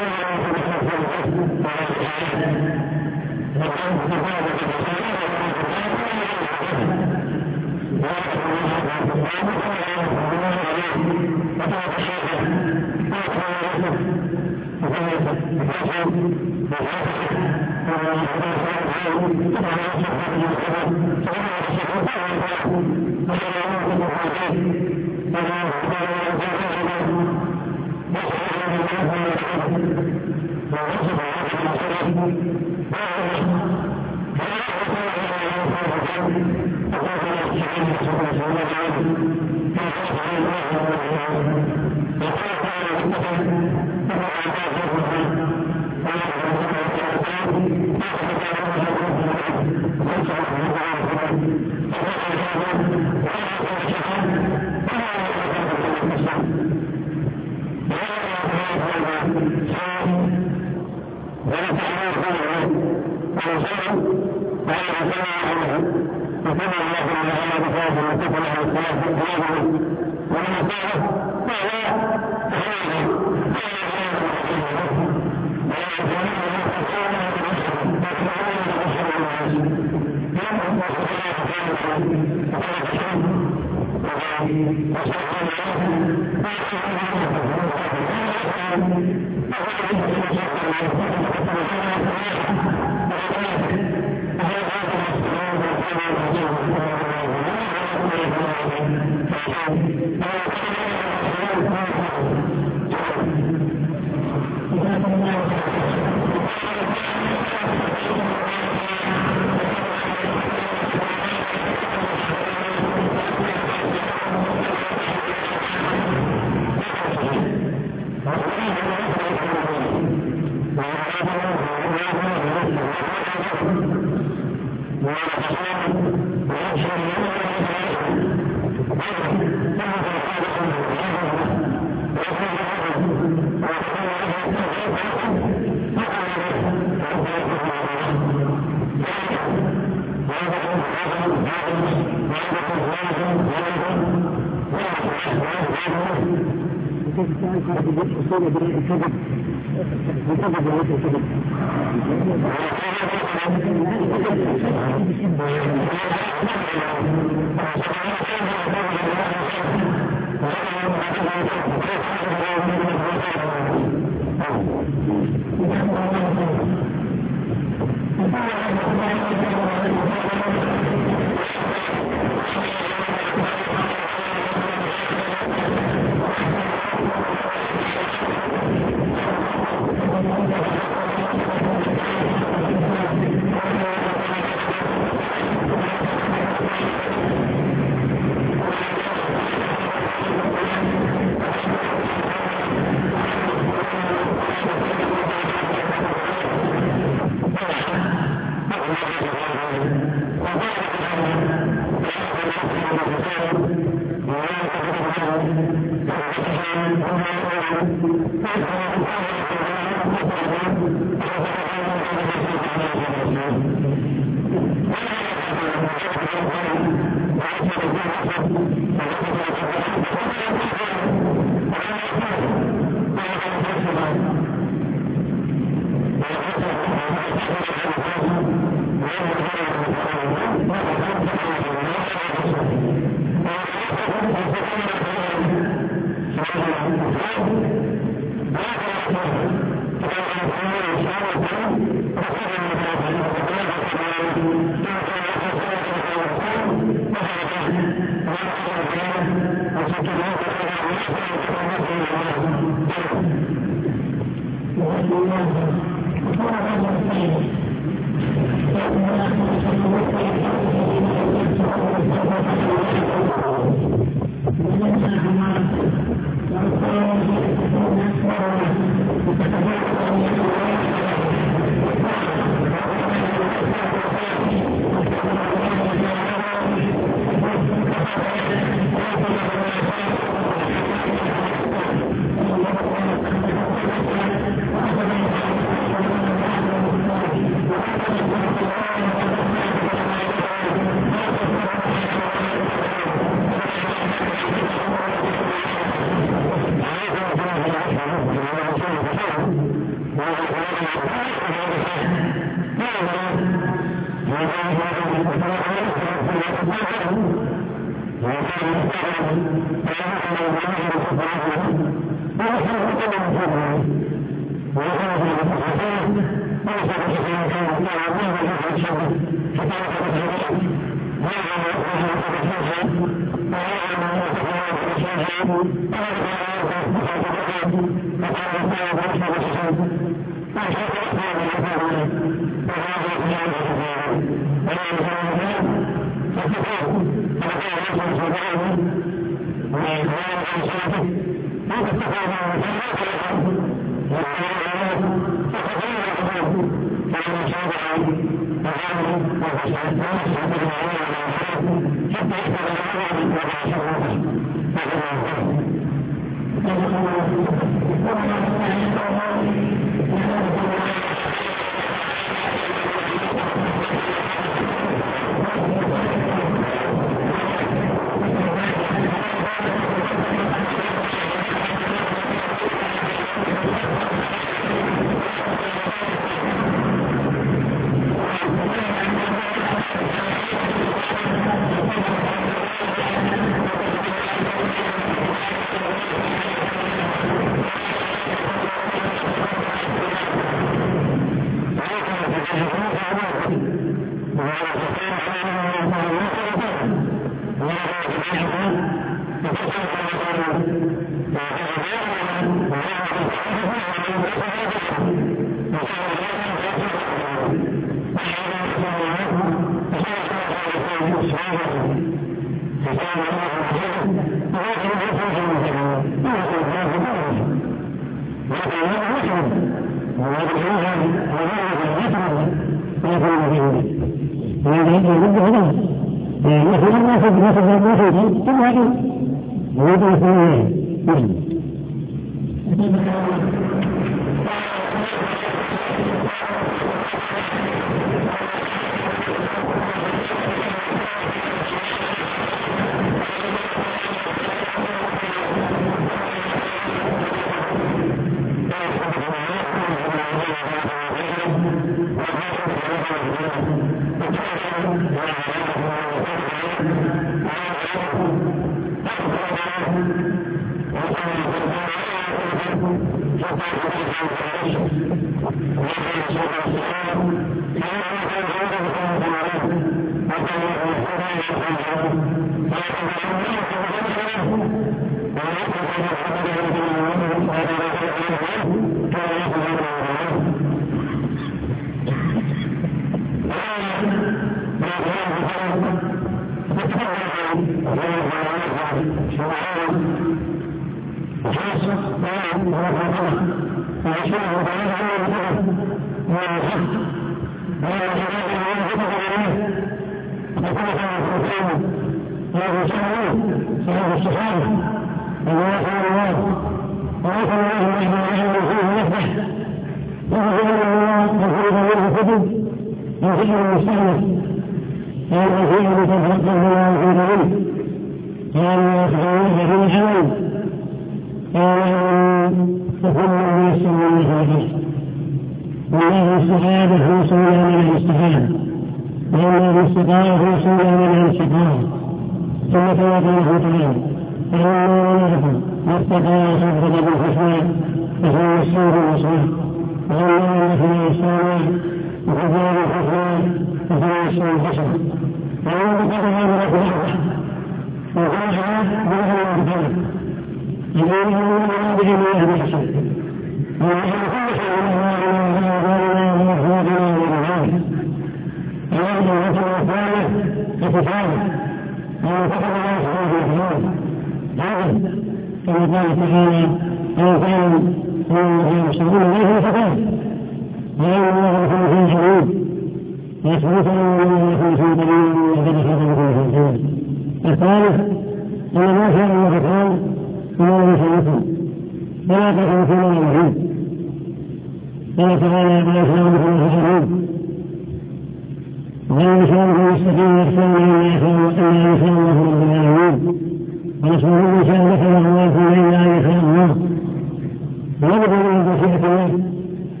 ويجب أن يكون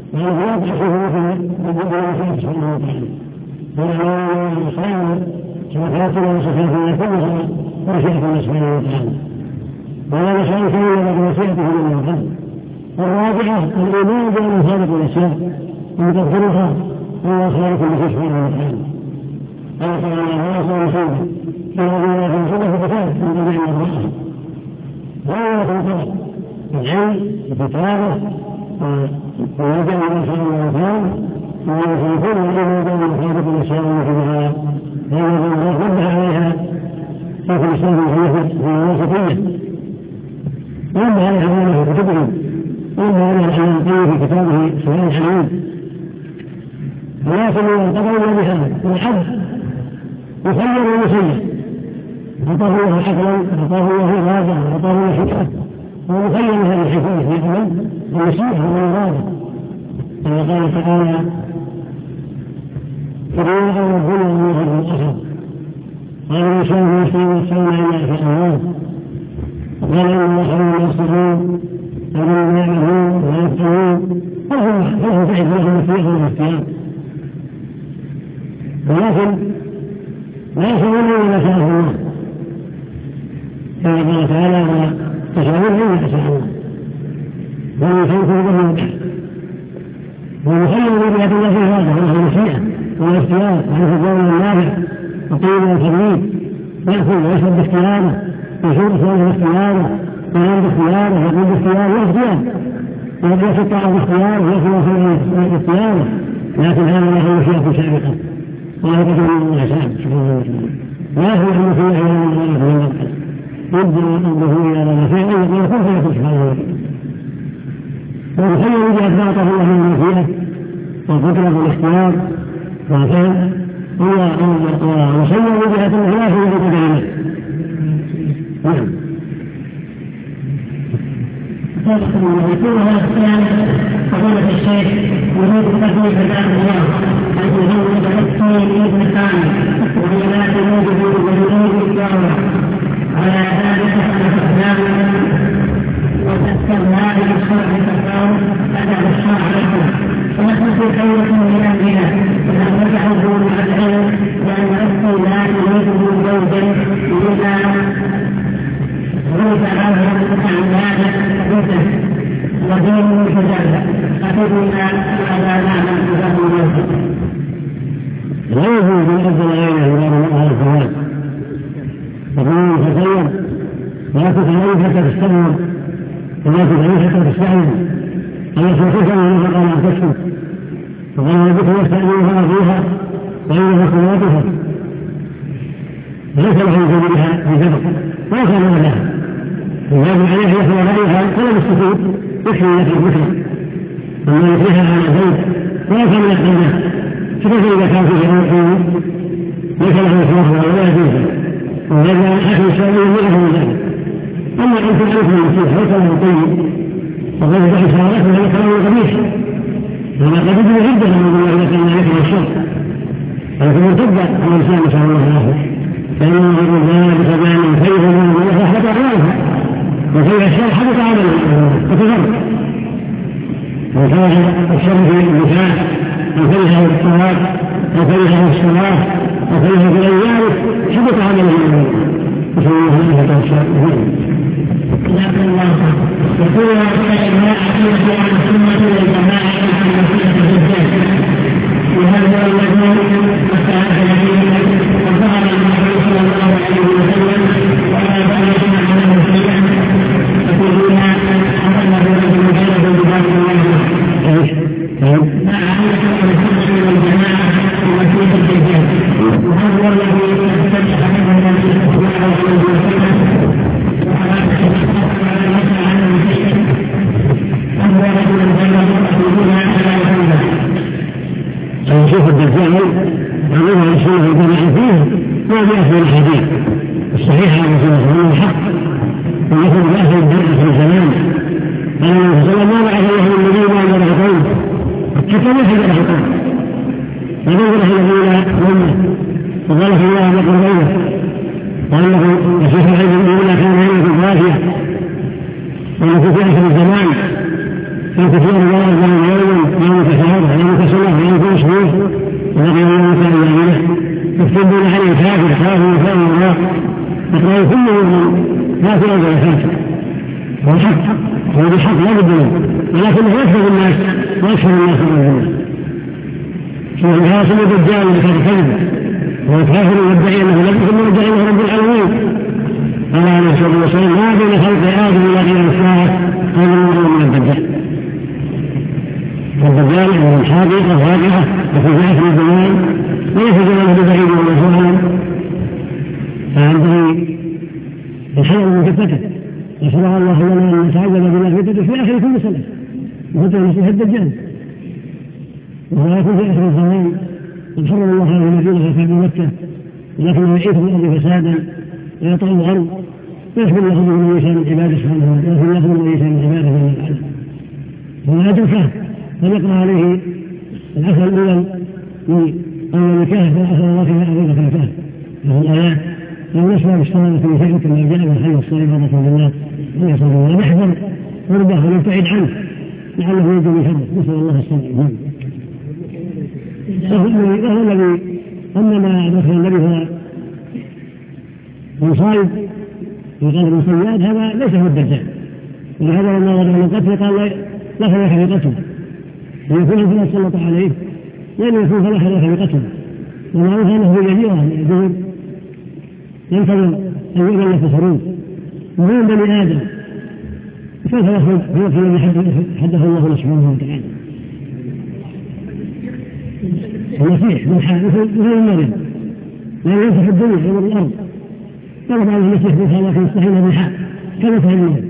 الواقع يشوف مثل الله سبحانه وتعالى وعلى الإسلام شركاتنا وصفاتنا كلها مشيئة الله سبحانه وتعالى ولا نشاء شيئا إلا بمشيئته جل وعلا. الرابعة الإيمان بأن خالق الأشياء وتدخلها هو خالق الأشياء سبحانه وتعالى. قال تعالى ما أصلا رسوله الذين يخلصون في كتاب من جميع الأرواح لا يتوقع العلم وكتابه ويرجع إلى شيء الأوثان ويخلقون الإيمان بأن خالق الأشياء وكتابها هذا الذي نبه عليها شيخ الإسلام في الوسطية ونبه عليها في كتبهم ونبه عليها الحلقية في كتابه سؤال الحليم ولكن ينتقل بهذا الحد يخير ويسير أعطاه الله عقلا أعطاه الله إرادة أعطاه الله حكمة ومخير هذه الحكمة في عمل المسيح والإرادة كما قال تعالى فبما ربنا من هذا الأخر قال الإنسان يسلم يسلم إلا في أموال وقال إن الله يصدقون ومن يعلمون ويفتنون فهم تعب لهم التوفيق والاختيار ولكن لا يشعرون إلا شاء الله كما قال تعالى وتشاءون إلا شاء الله ومن خلقه به وبعد ومخير بيد الله في هذا وهو المشيئة والاختيار وعنه الدور النافع وطيب والخبيب يأكل ويشرب باختياره يشرب شرب باختياره وينام باختياره يقوم باختياره واختيار ويقوم في الطاعة باختياره ويأكل باختياره لكن هذا له مشيئة سابقة وهذا من الله سبحانه وتعالى لا يخلق المسيح إلى من الله في المرحلة يبدو أنه إلى ما شيء أن يكون فيكون سبحانه وتعالى ويخير بأسباطه الله من المشيئة والقدرة والاختيار وكان ويخير بها الخلاف والقدرين. نعم. يقول هذا الكلام فضيلة الشيخ يريد تكليف باب الله أن يزود نفسه بإذن كامل وهي لا تزوده ويريد الدعوة على ذلك فالاستخدام والاستغلال بالشرع والتفاوض أدعى الشرع لكم ونحن في خيرة من أمرنا ونحن نجعله مع العلم لأن نفسي لا يريده زوجا إلا وليس هذا عن هذا حديثا ودين متجاهل أخذنا على معنى كتاب الله. لا يجوز أن أنزل علينا إمام الله الزواج فكون تخير ولا تتعلم حتى تستمر ولا تتعلم حتى تستعلم ألا تنفسها من فقال أن تسكت فقال بك يستعلمها فيها وإنها صلاتها ليس له يجب بها في جبر ولا كان لها ويجب عليه يخلى رأيها طلب السكوت يكفي لك المسلم أما يكفيها على زوج ولا كان يحتاجها فكيف إذا كان في جميع ليس له إخلاصها ولا يجوز وهذا الحكم الشرعي يمنعه من ذلك. أما أن تعرف من المسيح ليس له طيب وقد إشارته هذا كلام قبيح وما قد يجب عدة من الله كان يكره الشر ولكن يرتد على الإنسان نسأل الله العافية فإنه يقول ذلك بأن خير من الله حبط أعمالها وخير الشر حبط عمله فتفرق وكان الشر في النكاح وكره الطلاق وكره الصلاة وكره في الأيام حبط عمله نسأل الله العافية والسلامة. يقول العلماء عقيدة عن السنة والجماعة الحنفية الرجال وهذا هو الذي استعاذ به وظهر النبي صلى الله عليه وسلم ولا بأس عنه شيئا يقولون أنه رجل جلد بباب الله مع عقيدة عن السنة والجماعة الحنفية الرجال وهذا هو الذي استفتح منه النبي صلى الله عليه وسلم فنشوف الدجال عملها السنة والجماعة فيه ما بأهل الحديث الصحيح عن رسول الله من الحق ويكون بأهل الدرس في الزمان قال النبي صلى الله عليه وسلم ما بعث الله النبي ما أمر قوم حتى ما حدث قوم فنظر إلى الأولى أمه وقال في الله بقر بينه وأنه يصح العلم بما كان هنا في الوافية وأنه في آخر الزمان فالكثير لا يزال يوما يوم كشهر يوم كسنة يوم كأسبوع وبقي يوم كأيامه يكتبون عليه كافر كافر كافر يقرأ كل يوم كافرا ولا كافر هو الحق هو بالحق لا بد منه ولكنه يكفر الناس ويكفر الناس بالله شوف الحاصل الدجال اللي كان كذبه هو كافر يدعي انه نبي ثم يدعي انه رب العالمين قال عليه الصلاه والسلام ما بين خلق ادم الى قيام الساعه خير من الدجال والدجال هو الحقيقه واقعه وفي اخر الزمان وليس زمانه ببعيد ولا زمان فينبغي الحياه المثبته يشرع الله لنا ان نتعجب بمثبته في اخر كل سنه وهو المسيح الدجال وهو يكون في اخر الزمان قد حرم الله هذه المدينه في مكه ولكنه يعيث بالارض فسادا ويطأ الارض ويحمل الله من يشاء من عباده سبحانه وتعالى ويحمل الله من يشاء من عباده من العالم هو لا تنفع فيقرا عليه العشر الاول من اول الكهف واخر الله فيها اعوذ في الكهف له الايات لو نسمع بالصلاه في شيء كما جاء من حي الصلاه رسول الله عليه الصلاه والسلام ونحذر قربه ونبتعد عنه لعله يجب بشره نسال الله السلامه وهو الذي أما ما ذكر النبي هو مصائب وقال ابن صياد هذا ليس هو الدجال ولهذا لما وضع من قتله قال لا خلاف في قتله ويكون الناس سلط عليه لأن يكون فلا خلاف في قتله وما أوهمه بالجزيرة يقول ينتظر أن يؤمن في الخروج ومن بني آدم كيف يخرج في الوقت الذي حدث الله سبحانه وتعالى المسيح مثل المريض لا ينفح الدنيا يمر الارض طلب على المسيح بها لكن يستحيل بالحق كما فعل المريض.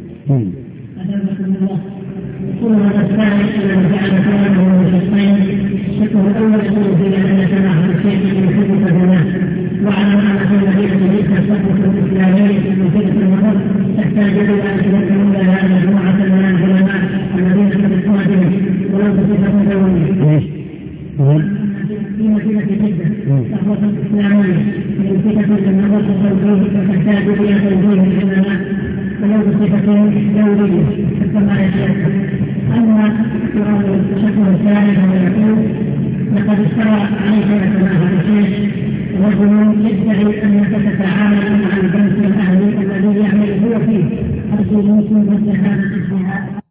هذا الثاني الذي جعل كلامه من شخصين الشكل الاول يقول فيه ان يتناهى الشيء يحدث الناس وعلى ان في المدينه ليس الصحوه الاسلاميه في مدينه المطر تحتاج الى ان تذكرون لها مجموعه من العلماء الذين تدرسون ولو بصفه دوليه. في مدينة جدة صحوة إسلامية من صفة النظر التوجيه فتحتاج إلى توجيه العلماء ولو بصفة دولية كما يشاء. أما الشكل الثاني هو يقول لقد استوى عليك يتناهى الشيخ رجل يدعي أنك تتعامل مع البنك الأهلي الذي يعمل هو فيه أرجو منكم مثل هذا الاشتهاء.